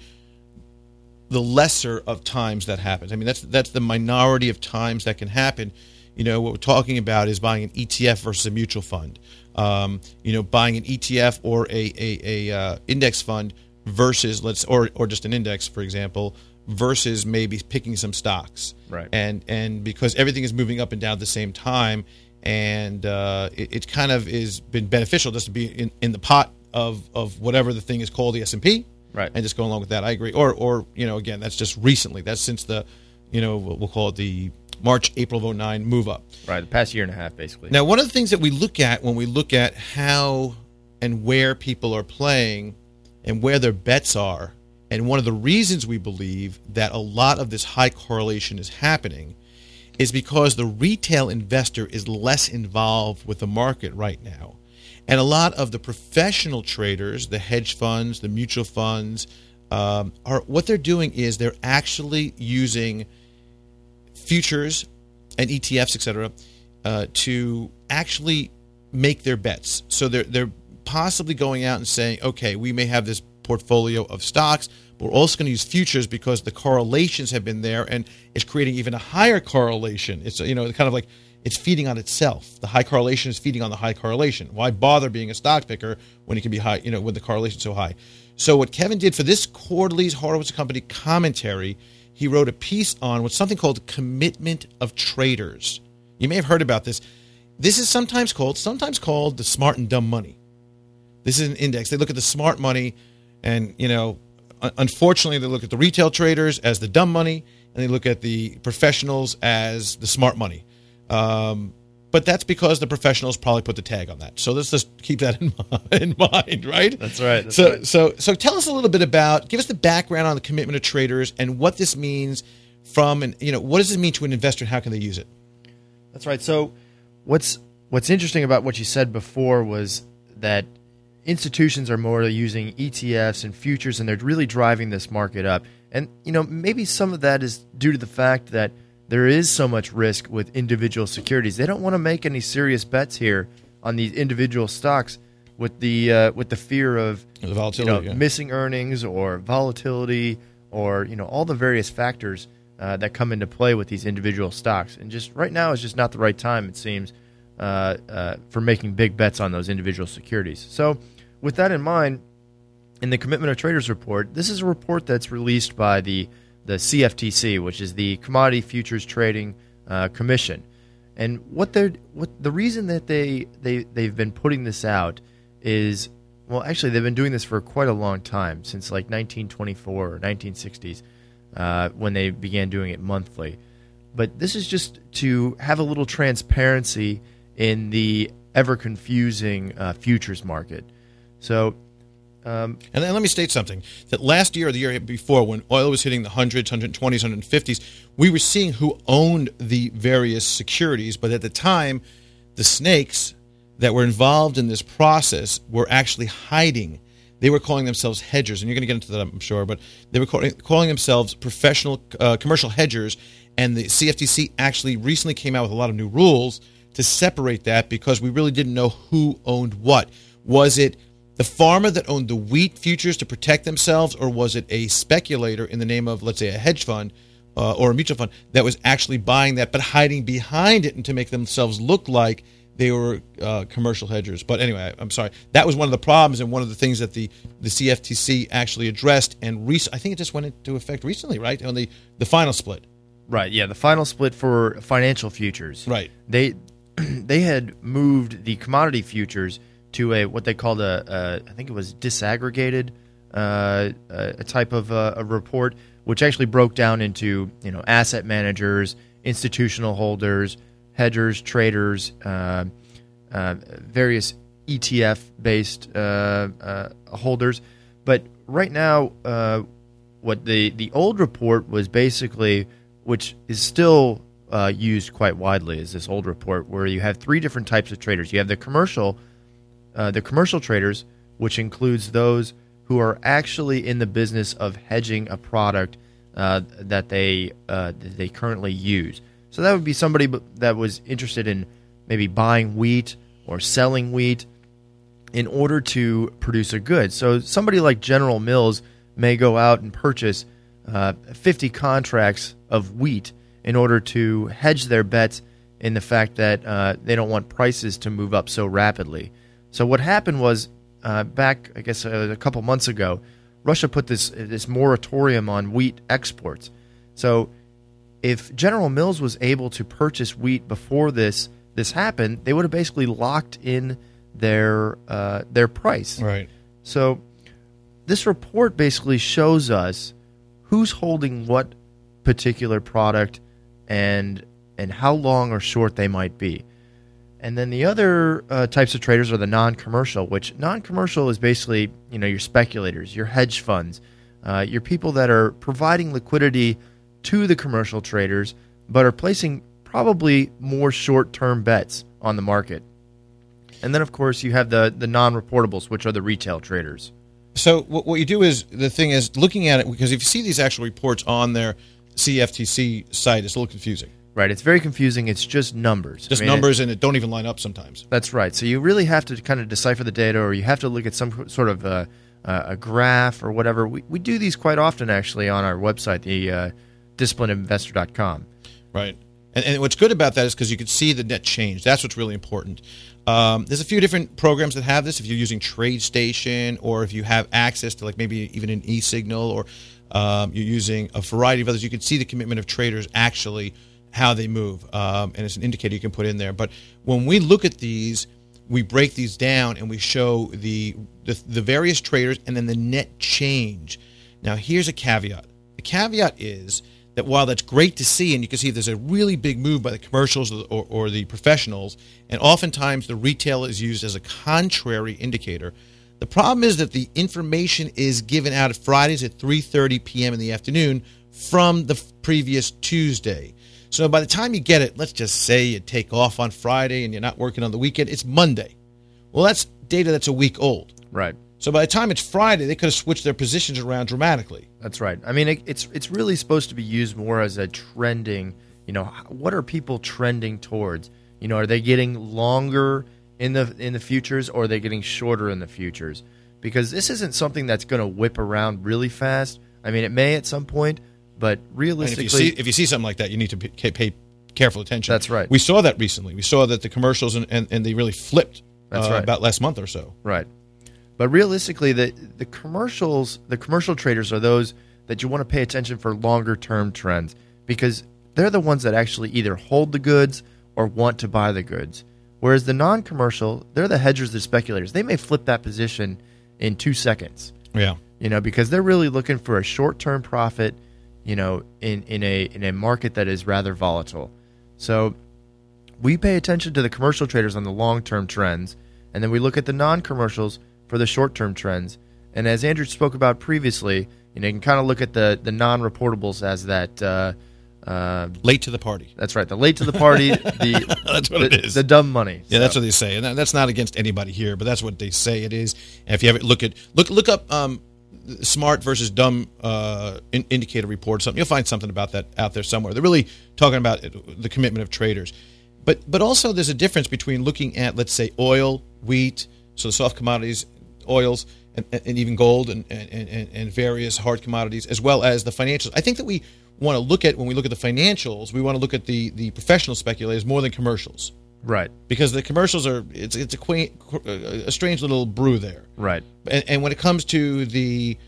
[SPEAKER 4] the lesser of times that happens. I mean, that's that's the minority of times that can happen. You know, what we're talking about is buying an E T F versus a mutual fund. Um, you know, buying an E T F or a a, a uh, index fund versus let's or or just an index, for example, versus maybe picking some stocks.
[SPEAKER 1] Right.
[SPEAKER 4] And and because everything is moving up and down at the same time. And uh, it, it kind of is been beneficial just to be in, in the pot of, of whatever the thing is called, the S and P,
[SPEAKER 1] right?
[SPEAKER 4] And just go along with that. I agree. Or, or you know, again, that's just recently. That's since the, you know, we'll call it the March, April of oh nine move up.
[SPEAKER 1] Right, the past year and a half, basically.
[SPEAKER 4] Now, one of the things that we look at when we look at how and where people are playing and where their bets are, and one of the reasons we believe that a lot of this high correlation is happening is because the retail investor is less involved with the market right now. And a lot of the professional traders, the hedge funds, the mutual funds, um, are what they're doing is they're actually using futures and E T Fs, et cetera, uh, to actually make their bets. So they're they're possibly going out and saying, okay, we may have this portfolio of stocks, but we're also going to use futures because the correlations have been there, and it's creating even a higher correlation. It's, you know, kind of like it's feeding on itself. The high correlation is feeding on the high correlation. Why bother being a stock picker when it can be high, you know, when the correlation's so high? So what Kevin did for this quarterly's Horowitz and Company commentary, he wrote a piece on what's something called commitment of traders. You may have heard about this. This is sometimes called, sometimes called the smart and dumb money. This is an index. They look at the smart money, and, you know, unfortunately, they look at the retail traders as the dumb money, and they look at the professionals as the smart money. Um, but that's because the professionals probably put the tag on that. So let's just keep that in mind, in mind right?
[SPEAKER 1] That's right. That's
[SPEAKER 4] so,
[SPEAKER 1] right.
[SPEAKER 4] so, so tell us a little bit about, give us the background on the commitment of traders and what this means from, and you know, what does it mean to an investor and how can they use it?
[SPEAKER 1] That's right. So what's what's interesting about what you said before was that institutions are more using E T Fs and futures, and they're really driving this market up. And, you know, maybe some of that is due to the fact that there is so much risk with individual securities. They don't want to make any serious bets here on these individual stocks with the uh, with the fear of
[SPEAKER 4] The volatility,
[SPEAKER 1] you know,
[SPEAKER 4] yeah.
[SPEAKER 1] missing earnings or volatility or, you know, all the various factors uh, that come into play with these individual stocks. And just right now is just not the right time, it seems, uh, uh, for making big bets on those individual securities. So with that in mind, in the Commitment of Traders report, this is a report that's released by the the C F T C, which is the Commodity Futures Trading uh, Commission. And what they're what the reason that they they they've been putting this out is, well, actually they've been doing this for quite a long time, since like nineteen twenty-four or nineteen sixties, uh, when they began doing it monthly. But this is just to have a little transparency in the ever confusing uh, futures market. So.
[SPEAKER 4] Um, and then let me state something, that last year or the year before, when oil was hitting the hundreds, one twenties, one fifties, we were seeing who owned the various securities. But at the time, the snakes that were involved in this process were actually hiding. They were calling themselves hedgers. And you're going to get into that, I'm sure. But they were calling, calling themselves professional uh, commercial hedgers. And the C F T C actually recently came out with a lot of new rules to separate that, because we really didn't know who owned what. Was it the farmer that owned the wheat futures to protect themselves, or was it a speculator in the name of, let's say, a hedge fund uh, or a mutual fund that was actually buying that but hiding behind it and to make themselves look like they were uh, commercial hedgers? But anyway, I, I'm sorry. That was one of the problems and one of the things that the, the C F T C actually addressed. And rec- I think it just went into effect recently, right, on the, the final split.
[SPEAKER 1] Right, yeah, the final split for financial futures.
[SPEAKER 4] Right.
[SPEAKER 1] They they had moved the commodity futures to a what they called a, a I think it was disaggregated uh, a type of uh, a report, which actually broke down into, you know, asset managers, institutional holders, hedgers, traders, uh, uh, various E T F based uh, uh, holders. But right now, uh, what the the old report was basically, which is still uh, used quite widely, is this old report where you have three different types of traders. You have the commercial. Uh, the commercial traders, which includes those who are actually in the business of hedging a product uh, that they uh, that they currently use. So that would be somebody that was interested in maybe buying wheat or selling wheat in order to produce a good. So somebody like General Mills may go out and purchase uh, fifty contracts of wheat in order to hedge their bets in the fact that uh, they don't want prices to move up so rapidly. So what happened was, uh, back, I guess, uh, a couple months ago, Russia put this this moratorium on wheat exports. So if General Mills was able to purchase wheat before this this happened, they would have basically locked in their uh, their price.
[SPEAKER 4] Right.
[SPEAKER 1] So this report basically shows us who's holding what particular product and and how long or short they might be. And then the other uh, types of traders are the non-commercial, which non-commercial is basically, you know, your speculators, your hedge funds, uh, your people that are providing liquidity to the commercial traders, but are placing probably more short-term bets on the market. And then, of course, you have the, the non-reportables, which are the retail traders.
[SPEAKER 4] So what, what you do is, the thing is, looking at it, because if you see these actual reports on their C F T C site, it's a little confusing.
[SPEAKER 1] Right. It's very confusing. It's just numbers.
[SPEAKER 4] Just
[SPEAKER 1] I mean,
[SPEAKER 4] numbers,
[SPEAKER 1] it,
[SPEAKER 4] and it don't even line up sometimes.
[SPEAKER 1] That's right. So you really have to kind of decipher the data, or you have to look at some sort of a, a graph or whatever. We, we do these quite often, actually, on our website, the uh, disciplined investor dot com.
[SPEAKER 4] Right. And, and what's good about that is because you can see the net change. That's what's really important. Um, there's a few different programs that have this. If you're using TradeStation, or if you have access to like maybe even an eSignal, or um, you're using a variety of others, you can see the commitment of traders actually, how they move. Um, and it's an indicator you can put in there. But when we look at these, we break these down and we show the, the the various traders and then the net change. Now, here's a caveat. The caveat is that while that's great to see, and you can see there's a really big move by the commercials or, or, or the professionals, and oftentimes the retail is used as a contrary indicator, the problem is that the information is given out at Fridays at three thirty p.m. in the afternoon from the previous Tuesday. So by the time you get it, let's just say you take off on Friday and you're not working on the weekend, it's Monday. Well, that's data that's a week old.
[SPEAKER 1] Right.
[SPEAKER 4] So by the time it's Friday, they could have switched their positions around dramatically.
[SPEAKER 1] That's right. I mean, it, it's it's really supposed to be used more as a trending, you know, what are people trending towards? You know, are they getting longer in the in the futures, or are they getting shorter in the futures? Because this isn't something that's going to whip around really fast. I mean, it may at some point, but realistically,
[SPEAKER 4] and if you see if you see something like that, you need to pay, pay careful attention.
[SPEAKER 1] That's right.
[SPEAKER 4] We saw that recently. We saw that the commercials and, and, and they really flipped.
[SPEAKER 1] That's
[SPEAKER 4] uh,
[SPEAKER 1] right.
[SPEAKER 4] About last month or so.
[SPEAKER 1] Right. But realistically, the the commercials, the commercial traders are those that you want to pay attention for longer term trends, because they're the ones that actually either hold the goods or want to buy the goods. Whereas the non-commercial, they're the hedgers, the speculators. They may flip that position in two seconds.
[SPEAKER 4] Yeah.
[SPEAKER 1] You know, because they're really looking for a short term profit, you know, in, in a in a market that is rather volatile. So we pay attention to the commercial traders on the long term trends, and then we look at the non-commercials for the short-term trends. And as Andrew spoke about previously, you know, you can kind of look at the, the non-reportables as that uh, uh,
[SPEAKER 4] late to the party.
[SPEAKER 1] That's right, the late to the party. the
[SPEAKER 4] That's what
[SPEAKER 1] the,
[SPEAKER 4] it is.
[SPEAKER 1] The dumb money.
[SPEAKER 4] Yeah,
[SPEAKER 1] so.
[SPEAKER 4] that's what they say, and that's not against anybody here, but that's what they say it is. And if you have it, look at look look up um, smart versus dumb uh, in, indicator report, or something, you'll find something about that out there somewhere. They're really talking about it, the commitment of traders, but but also there's a difference between looking at, let's say, oil, wheat, so the soft commodities, oils, and, and even gold, and, and, and, and various hard commodities, as well as the financials. I think that we want to look at, when we look at the financials, we want to look at the, the professional speculators more than commercials.
[SPEAKER 1] Right.
[SPEAKER 4] Because the commercials are, it's it's a quaint, a strange little brew there.
[SPEAKER 1] Right.
[SPEAKER 4] And, and when it comes to the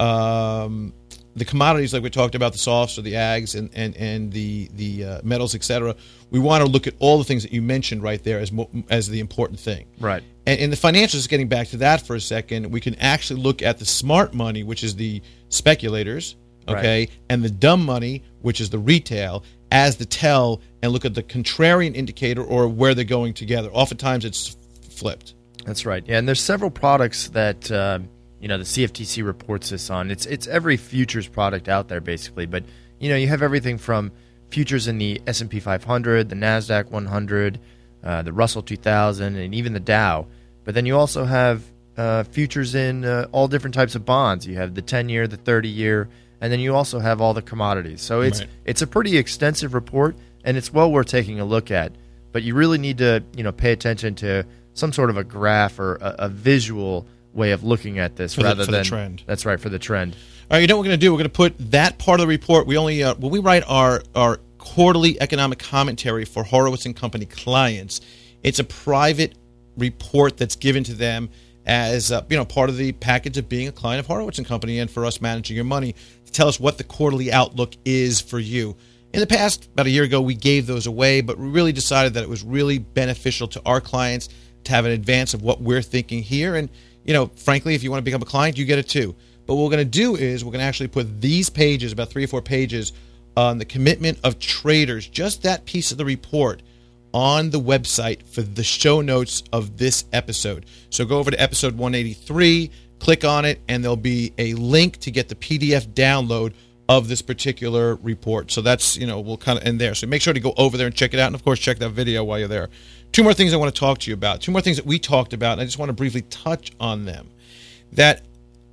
[SPEAKER 4] um, the commodities, like we talked about, the softs or the ags and and and the the uh, metals, et cetera, we want to look at all the things that you mentioned right there as mo- as the important thing.
[SPEAKER 1] Right.
[SPEAKER 4] And in the financials, getting back to that for a second, we can actually look at the smart money, which is the speculators, okay,
[SPEAKER 1] Right.
[SPEAKER 4] and the dumb money, which is the retail, as the tell, and look at the contrarian indicator or where they're going together. Oftentimes, it's flipped.
[SPEAKER 1] That's right. Yeah, and there's several products that uh, you know the C F T C reports this on. It's it's every futures product out there basically, but you know you have everything from futures in the S and P five hundred, the NASDAQ one hundred, uh, the Russell two thousand, and even the Dow. But then you also have uh, futures in uh, all different types of bonds. You have the ten-year, the thirty-year, and then you also have all the commodities. So it's
[SPEAKER 4] Right.
[SPEAKER 1] it's a pretty extensive report, and it's well worth taking a look at. But you really need to you know pay attention to some sort of a graph or a, a visual way of looking at this
[SPEAKER 4] For the-
[SPEAKER 1] rather
[SPEAKER 4] for the
[SPEAKER 1] than
[SPEAKER 4] trend.
[SPEAKER 1] That's right, for the trend.
[SPEAKER 4] All right, you know what we're going to do? We're going to put that part of the report. We only uh, when we write our our quarterly economic commentary for Horowitz and Company clients, it's a private report that's given to them as uh, you know part of the package of being a client of Horowitz and Company, and for us managing your money, to tell us what the quarterly outlook is for you. In the past, about a year ago, we gave those away, but we really decided that it was really beneficial to our clients to have an advance of what we're thinking here. And you know, frankly, if you want to become a client, you get it too. But what we're going to do is we're going to actually put these pages, about three or four pages, on the commitment of traders, just that piece of the report, on the website for the show notes of this episode. So go over to episode one eighty-three, click on it, and there'll be a link to get the P D F download of this particular report. So that's, you know, we'll kind of end there. So make sure to go over there and check it out. And, of course, check that video while you're there. Two more things I want to talk to you about. Two more things that we talked about, and I just want to briefly touch on them. That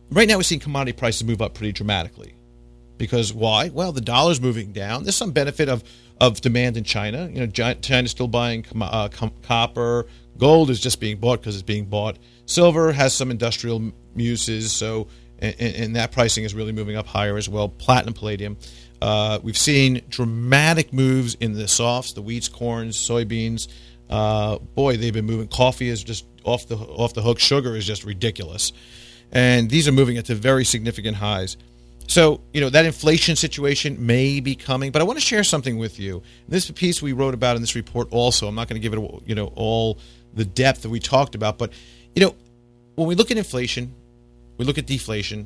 [SPEAKER 4] right now we're seeing commodity prices move up pretty dramatically. Because why? Well, the dollar's moving down. There's some benefit of, of demand in China. You know, China's still buying com- uh, com- copper. Gold is just being bought because it's being bought. Silver has some industrial uses, so and, and that pricing is really moving up higher as well. Platinum, palladium. Uh, we've seen dramatic moves in the softs, the wheats, corns, soybeans. Uh, boy, they've been moving. Coffee is just off the off the hook. Sugar is just ridiculous, and these are moving into very significant highs. So, you know, that inflation situation may be coming, but I want to share something with you. This piece we wrote about in this report also. I'm not going to give it, you know, all the depth that we talked about, but, you know, when we look at inflation, we look at deflation,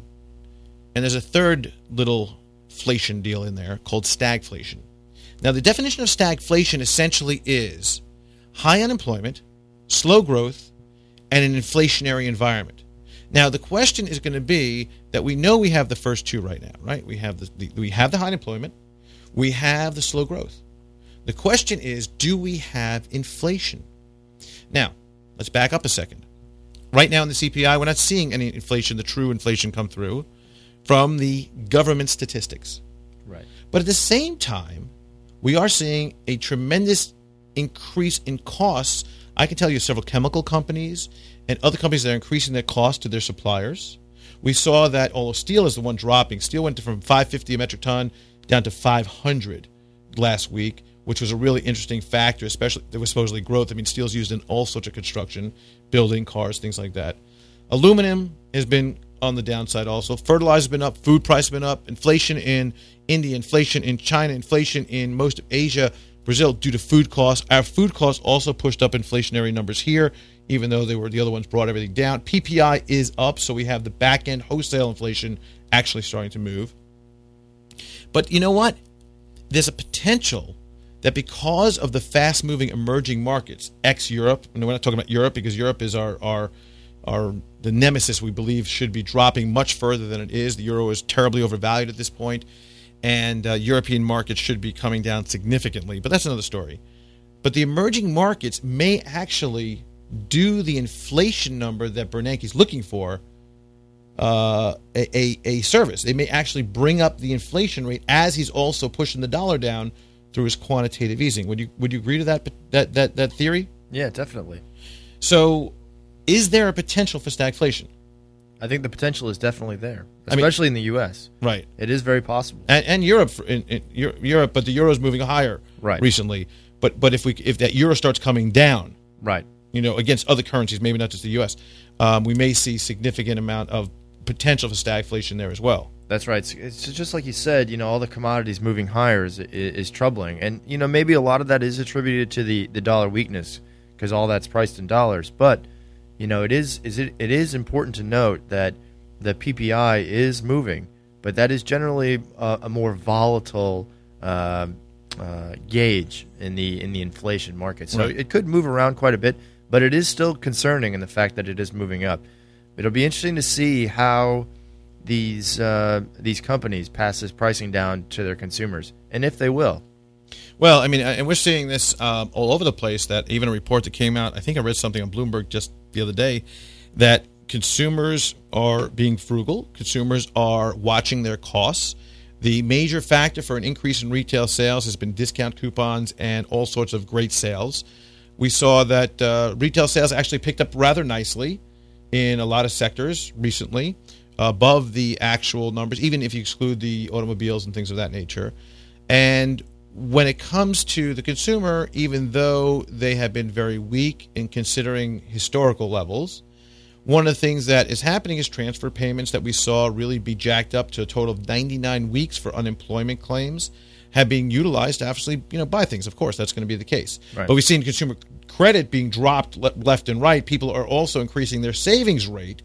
[SPEAKER 4] and there's a third little inflation deal in there called stagflation. Now, the definition of stagflation essentially is high unemployment, slow growth, and an inflationary environment. Now, the question is going to be that we know we have the first two right now, right? We have the, the we have the high unemployment, we have the slow growth. The question is, do we have inflation? Now, let's back up a second. Right now in the C P I, we're not seeing any inflation, the true inflation come through from the government statistics.
[SPEAKER 1] Right.
[SPEAKER 4] But at the same time, we are seeing a tremendous increase in costs. I can tell you several chemical companies and other companies that are increasing their cost to their suppliers. We saw that, although steel is the one dropping, steel went from five fifty a metric ton down to five hundred last week, which was a really interesting factor, especially there was supposedly growth. I mean, steel is used in all sorts of construction, building, cars, things like that. Aluminum has been on the downside also. Fertilizer has been up, food price has been up, inflation in India, inflation in China, inflation in most of Asia, Brazil due to food costs. Our food costs also pushed up inflationary numbers here, even though they were the other ones brought everything down. P P I is up, so we have the back-end wholesale inflation actually starting to move. But you know what? There's a potential that because of the fast-moving emerging markets, ex-Europe, and we're not talking about Europe because Europe is our, our, our the nemesis we believe should be dropping much further than it is. The euro is terribly overvalued at this point, and uh, European markets should be coming down significantly, but that's another story. But the emerging markets may actually do the inflation number that Bernanke's looking for uh, a, a, a service. They may actually bring up the inflation rate as he's also pushing the dollar down through his quantitative easing. Would you would you agree to that that that, that theory?
[SPEAKER 1] Yeah, definitely.
[SPEAKER 4] So is there a potential for stagflation?
[SPEAKER 1] I think the potential is definitely there, especially I mean, in the U S.
[SPEAKER 4] Right.
[SPEAKER 1] It is very possible.
[SPEAKER 4] And, and Europe, in, in Europe, but the euro is moving higher
[SPEAKER 1] right.
[SPEAKER 4] recently. But but if we if that euro starts coming down,
[SPEAKER 1] right,
[SPEAKER 4] you know, against other currencies, maybe not just the U S, um, we may see significant amount of potential for stagflation there as well.
[SPEAKER 1] That's right. It's, it's just like you said, you know, all the commodities moving higher is, is, is troubling. And, you know, maybe a lot of that is attributed to the, the dollar weakness because all that's priced in dollars. But, you know, it is is it, it is important to note that the P P I is moving, but that is generally a, a more volatile uh, uh, gauge in the in the inflation market. So
[SPEAKER 4] right.
[SPEAKER 1] it could move around quite a bit, but it is still concerning in the fact that it is moving up. It'll be interesting to see how these uh, these companies pass this pricing down to their consumers, and if they will.
[SPEAKER 4] Well, I mean, and we're seeing this um, all over the place. That even a report that came out, I think I read something on Bloomberg just the other day, that consumers are being frugal. Consumers are watching their costs. The major factor for an increase in retail sales has been discount coupons and all sorts of great sales. We saw that uh, retail sales actually picked up rather nicely in a lot of sectors recently, above the actual numbers, even if you exclude the automobiles and things of that nature. And when it comes to the consumer, even though they have been very weak in considering historical levels, one of the things that is happening is transfer payments that we saw really be jacked up to a total of ninety-nine weeks for unemployment claims have been utilized to actually, you know, buy things. Of course, that's going to be the case.
[SPEAKER 1] Right.
[SPEAKER 4] But we've seen consumer credit being dropped le- left and right. People are also increasing their savings rate,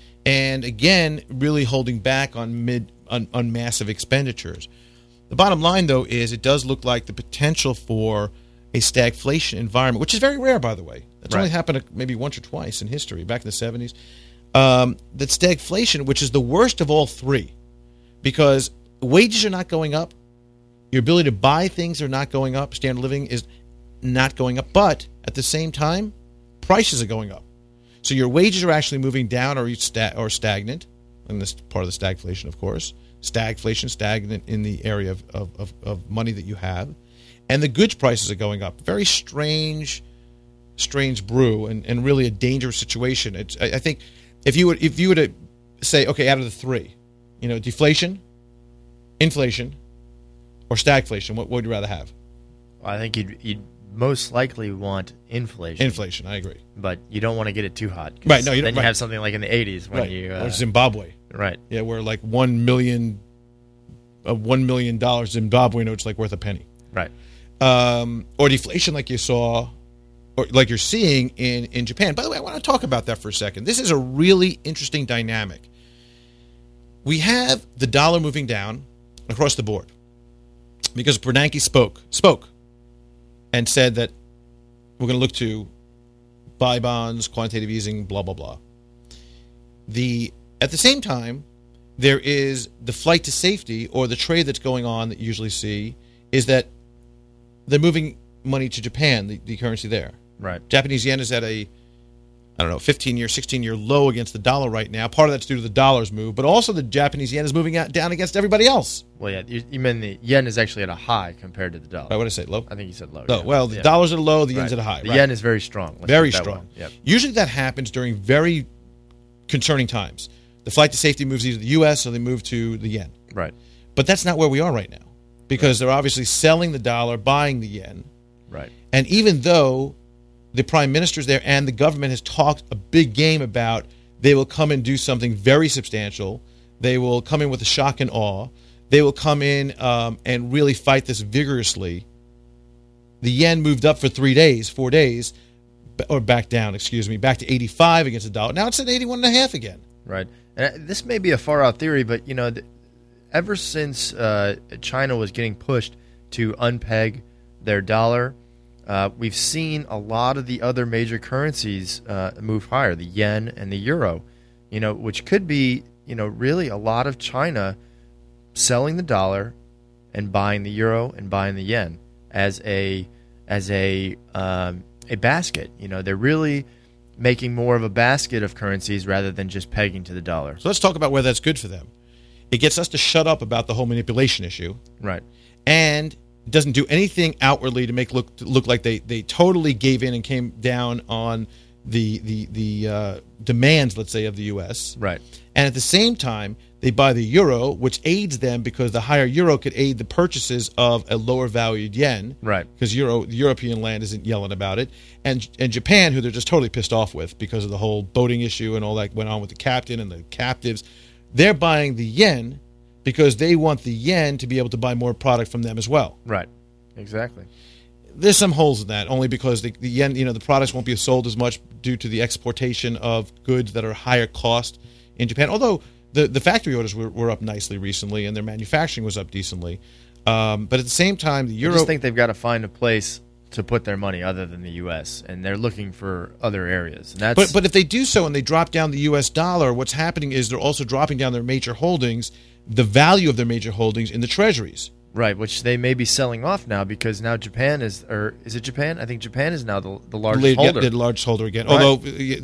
[SPEAKER 4] and again, really holding back on mid on, on massive expenditures. The bottom line, though, is it does look like the potential for a stagflation environment, which is very rare, by the way. That's
[SPEAKER 1] right.
[SPEAKER 4] only happened maybe once or twice in history, back in the seventies. Um, that stagflation, which is the worst of all three, because wages are not going up, your ability to buy things are not going up, standard of living is not going up, but at the same time, prices are going up. So your wages are actually moving down or sta- or stagnant, and this is part of the stagflation, of course. Stagflation, stagnant in the area of, of, of, of money that you have. And the goods prices are going up. Very strange, strange brew, and, and really a dangerous situation. It's, I, I think if you would if you were to say, okay, out of the three, you know, deflation, inflation, or stagflation, what, what would you rather have?
[SPEAKER 1] I think you'd, you'd most likely want inflation.
[SPEAKER 4] Inflation, I agree.
[SPEAKER 1] But you don't want to get it too hot.
[SPEAKER 4] Right, no, you don't.
[SPEAKER 1] Then you
[SPEAKER 4] right.
[SPEAKER 1] have something like in the eighties when
[SPEAKER 4] right.
[SPEAKER 1] you uh,
[SPEAKER 4] or Zimbabwe.
[SPEAKER 1] Right.
[SPEAKER 4] Yeah, where like one million, a one million dollar Zimbabwe note's like worth a penny.
[SPEAKER 1] Right.
[SPEAKER 4] Um, or deflation, like you saw, or like you're seeing in in Japan. By the way, I want to talk about that for a second. This is a really interesting dynamic. We have the dollar moving down across the board because Bernanke spoke spoke and said that we're going to look to buy bonds, quantitative easing, blah blah blah. The at the same time, there is the flight to safety, or the trade that's going on that you usually see is that they're moving money to Japan, the, the currency there.
[SPEAKER 1] Right.
[SPEAKER 4] Japanese yen is at a, I don't know, fifteen-year, sixteen-year low against the dollar right now. Part of that's due to the dollar's move, but also the Japanese yen is moving out, down against everybody else.
[SPEAKER 1] Well, yeah, you, you mean the yen is actually at a high compared to the dollar.
[SPEAKER 4] Right, what did I say, low?
[SPEAKER 1] I think you said low.
[SPEAKER 4] Low.
[SPEAKER 1] Yeah.
[SPEAKER 4] Well, the
[SPEAKER 1] yeah.
[SPEAKER 4] dollars are low, the yen's
[SPEAKER 1] right.
[SPEAKER 4] at a high.
[SPEAKER 1] The
[SPEAKER 4] right.
[SPEAKER 1] yen is very strong. Let's
[SPEAKER 4] Very
[SPEAKER 1] put it that
[SPEAKER 4] strong.
[SPEAKER 1] way. Yep.
[SPEAKER 4] Usually that happens during very concerning times. The flight to safety moves either to the U S or they move to the yen.
[SPEAKER 1] Right.
[SPEAKER 4] But that's not where we are right now, because right. they're obviously selling the dollar, buying the yen.
[SPEAKER 1] Right.
[SPEAKER 4] And even though the prime minister's there and the government has talked a big game about they will come and do something very substantial, they will come in with a shock and awe, they will come in um, and really fight this vigorously. The yen moved up for three days, four days, or back down, excuse me, back to eighty-five against the dollar. Now it's at eighty-one and a half again.
[SPEAKER 1] Right. And this may be a far-out theory, but, you know, th- ever since uh, China was getting pushed to unpeg their dollar, uh, we've seen a lot of the other major currencies uh, move higher, the yen and the euro, you know, which could be, you know, really a lot of China selling the dollar and buying the euro and buying the yen as a as a um, a basket. You know, they're really making more of a basket of currencies rather than just pegging to the dollar.
[SPEAKER 4] So let's talk about where that's good for them. It gets us to shut up about the whole manipulation issue.
[SPEAKER 1] Right.
[SPEAKER 4] And it doesn't do anything outwardly to make look to look like they, they totally gave in and came down on the the the uh, demands, let's say, of the U S.
[SPEAKER 1] Right.
[SPEAKER 4] And at the same time, they buy the euro, which aids them because the higher euro could aid the purchases of a lower valued yen.
[SPEAKER 1] Right.
[SPEAKER 4] Because euro, the European land isn't yelling about it. And and Japan, who they're just totally pissed off with because of the whole boating issue and all that went on with the captain and the captives, they're buying the yen because they want the yen to be able to buy more product from them as well.
[SPEAKER 1] Right. Exactly.
[SPEAKER 4] There's some holes in that, only because the, the yen, you know, the products won't be sold as much due to the exportation of goods that are higher cost in Japan. Although the, the factory orders were, were up nicely recently, and their manufacturing was up decently. Um, but at the same time, the euro.
[SPEAKER 1] I just think they've got to find a place to put their money other than the U S, and they're looking for other areas. And that's
[SPEAKER 4] but but if they do so and they drop down the U S dollar, what's happening is they're also dropping down their major holdings, the value of their major holdings in the treasuries.
[SPEAKER 1] Right, which they may be selling off now because now Japan is, or is it Japan? I think Japan is now the, the largest
[SPEAKER 4] the,
[SPEAKER 1] holder.
[SPEAKER 4] Yeah, the largest holder again.
[SPEAKER 1] Right.
[SPEAKER 4] Although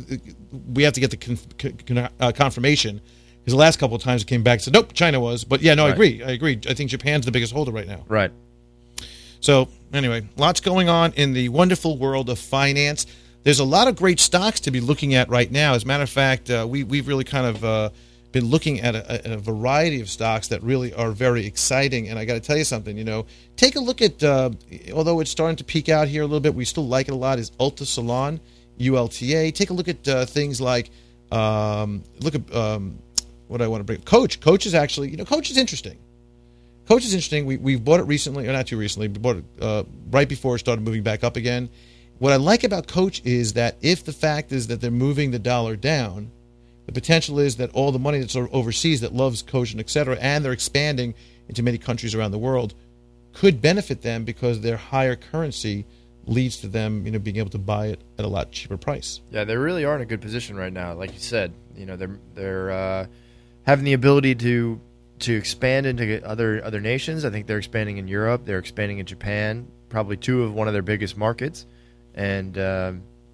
[SPEAKER 4] we have to get the conf, con, uh, confirmation, because the last couple of times it came back and said, nope, China was. But yeah, no, right. I agree. I agree. I think Japan's the biggest holder right now.
[SPEAKER 1] Right.
[SPEAKER 4] So anyway, lots going on in the wonderful world of finance. There's a lot of great stocks to be looking at right now. As a matter of fact, uh, we, we've really kind of uh, been looking at a, a variety of stocks that really are very exciting. And I got to tell you something, you know, take a look at, uh, although it's starting to peak out here a little bit, we still like it a lot, is Ulta Salon, U L T A. Take a look at uh, things like, um, look at, um, what do I want to bring? Coach. Coach is actually, you know, Coach is interesting. Coach is interesting. We, we've bought it recently, or not too recently, we bought it uh, right before it started moving back up again. What I like about Coach is that if the fact is that they're moving the dollar down, the potential is that all the money that's overseas that loves Coach and et cetera, and they're expanding into many countries around the world, could benefit them because their higher currency leads to them, you know, being able to buy it at a lot cheaper price.
[SPEAKER 1] Yeah, they really are in a good position right now. Like you said, you know, they're they're uh, having the ability to to expand into other other nations. I think they're expanding in Europe. They're expanding in Japan, probably two of one of their biggest markets. And, uh,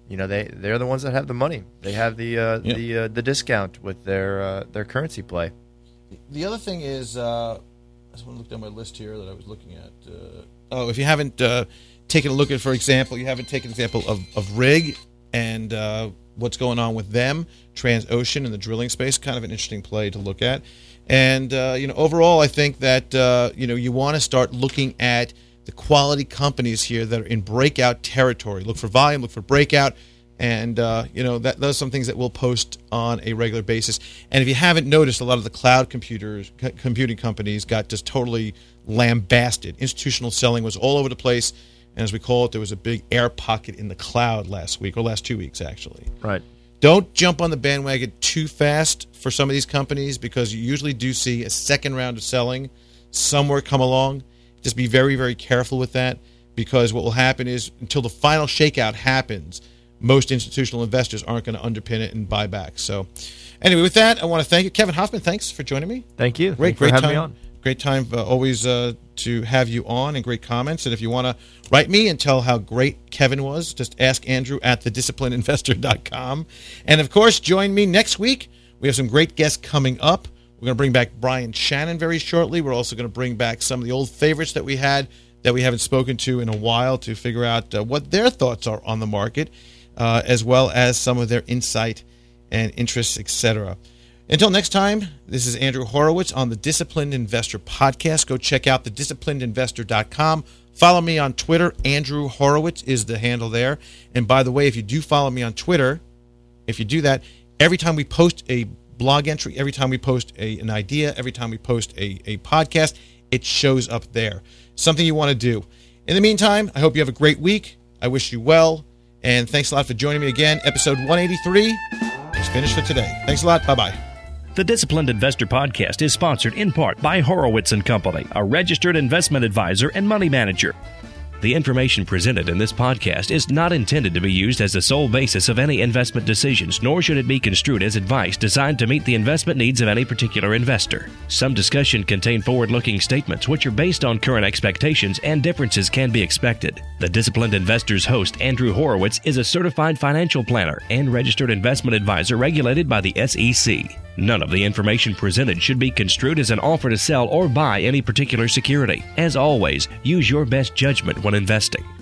[SPEAKER 1] you know, they they're the ones that have the money. They have the uh,
[SPEAKER 4] Yeah.
[SPEAKER 1] the uh, the discount with their uh, their currency play.
[SPEAKER 4] The other thing is, uh, I just want to look down my list here that I was looking at. Uh, oh, if you haven't uh, taken a look at, for example, you haven't taken an example of, of Rig and uh, what's going on with them, Transocean in the drilling space, kind of an interesting play to look at. And, uh, you know, overall, I think that, uh, you know, you want to start looking at the quality companies here that are in breakout territory. Look for volume, look for breakout. And, uh, you know, that those are some things that we'll post on a regular basis. And if you haven't noticed, a lot of the cloud computers, c- computing companies got just totally lambasted. Institutional selling was all over the place. And as we call it, there was a big air pocket in the cloud last week, or last two weeks, actually.
[SPEAKER 1] Right.
[SPEAKER 4] Don't jump on the bandwagon too fast for some of these companies, because you usually do see a second round of selling somewhere come along. Just be very, very careful with that, because what will happen is until the final shakeout happens, most institutional investors aren't going to underpin it and buy back. So anyway, with that, I want to thank you. Kevin Hoffman, thanks for joining me.
[SPEAKER 1] Thank you.
[SPEAKER 4] Great,
[SPEAKER 1] Thanks
[SPEAKER 4] great
[SPEAKER 1] for having
[SPEAKER 4] time.
[SPEAKER 1] me on.
[SPEAKER 4] Great time uh, always uh, to have you on, and great comments. And if you want to write me and tell how great Kevin was, just ask Andrew at the disciplined investor dot com. And, of course, join me next week. We have some great guests coming up. We're going to bring back Brian Shannon very shortly. We're also going to bring back some of the old favorites that we had that we haven't spoken to in a while to figure out uh, what their thoughts are on the market, uh, as well as some of their insight and interests, et cetera. Until next time, this is Andrew Horowitz on the Disciplined Investor Podcast. Go check out the disciplined investor dot com. Follow me on Twitter. Andrew Horowitz is the handle there. And by the way, if you do follow me on Twitter, if you do that, every time we post a blog entry, every time we post a, an idea, every time we post a, a podcast, it shows up there. Something you want to do. In the meantime, I hope you have a great week. I wish you well. And thanks a lot for joining me again. Episode one eighty-three is finished for today. Thanks a lot. Bye-bye.
[SPEAKER 2] The Disciplined Investor Podcast is sponsored in part by Horowitz and Company, a registered investment advisor and money manager. The information presented in this podcast is not intended to be used as the sole basis of any investment decisions, nor should it be construed as advice designed to meet the investment needs of any particular investor. Some discussion contain forward-looking statements which are based on current expectations, and differences can be expected. The Disciplined Investor's host, Andrew Horowitz, is a certified financial planner and registered investment advisor regulated by the S E C. None of the information presented should be construed as an offer to sell or buy any particular security. As always, use your best judgment when investing.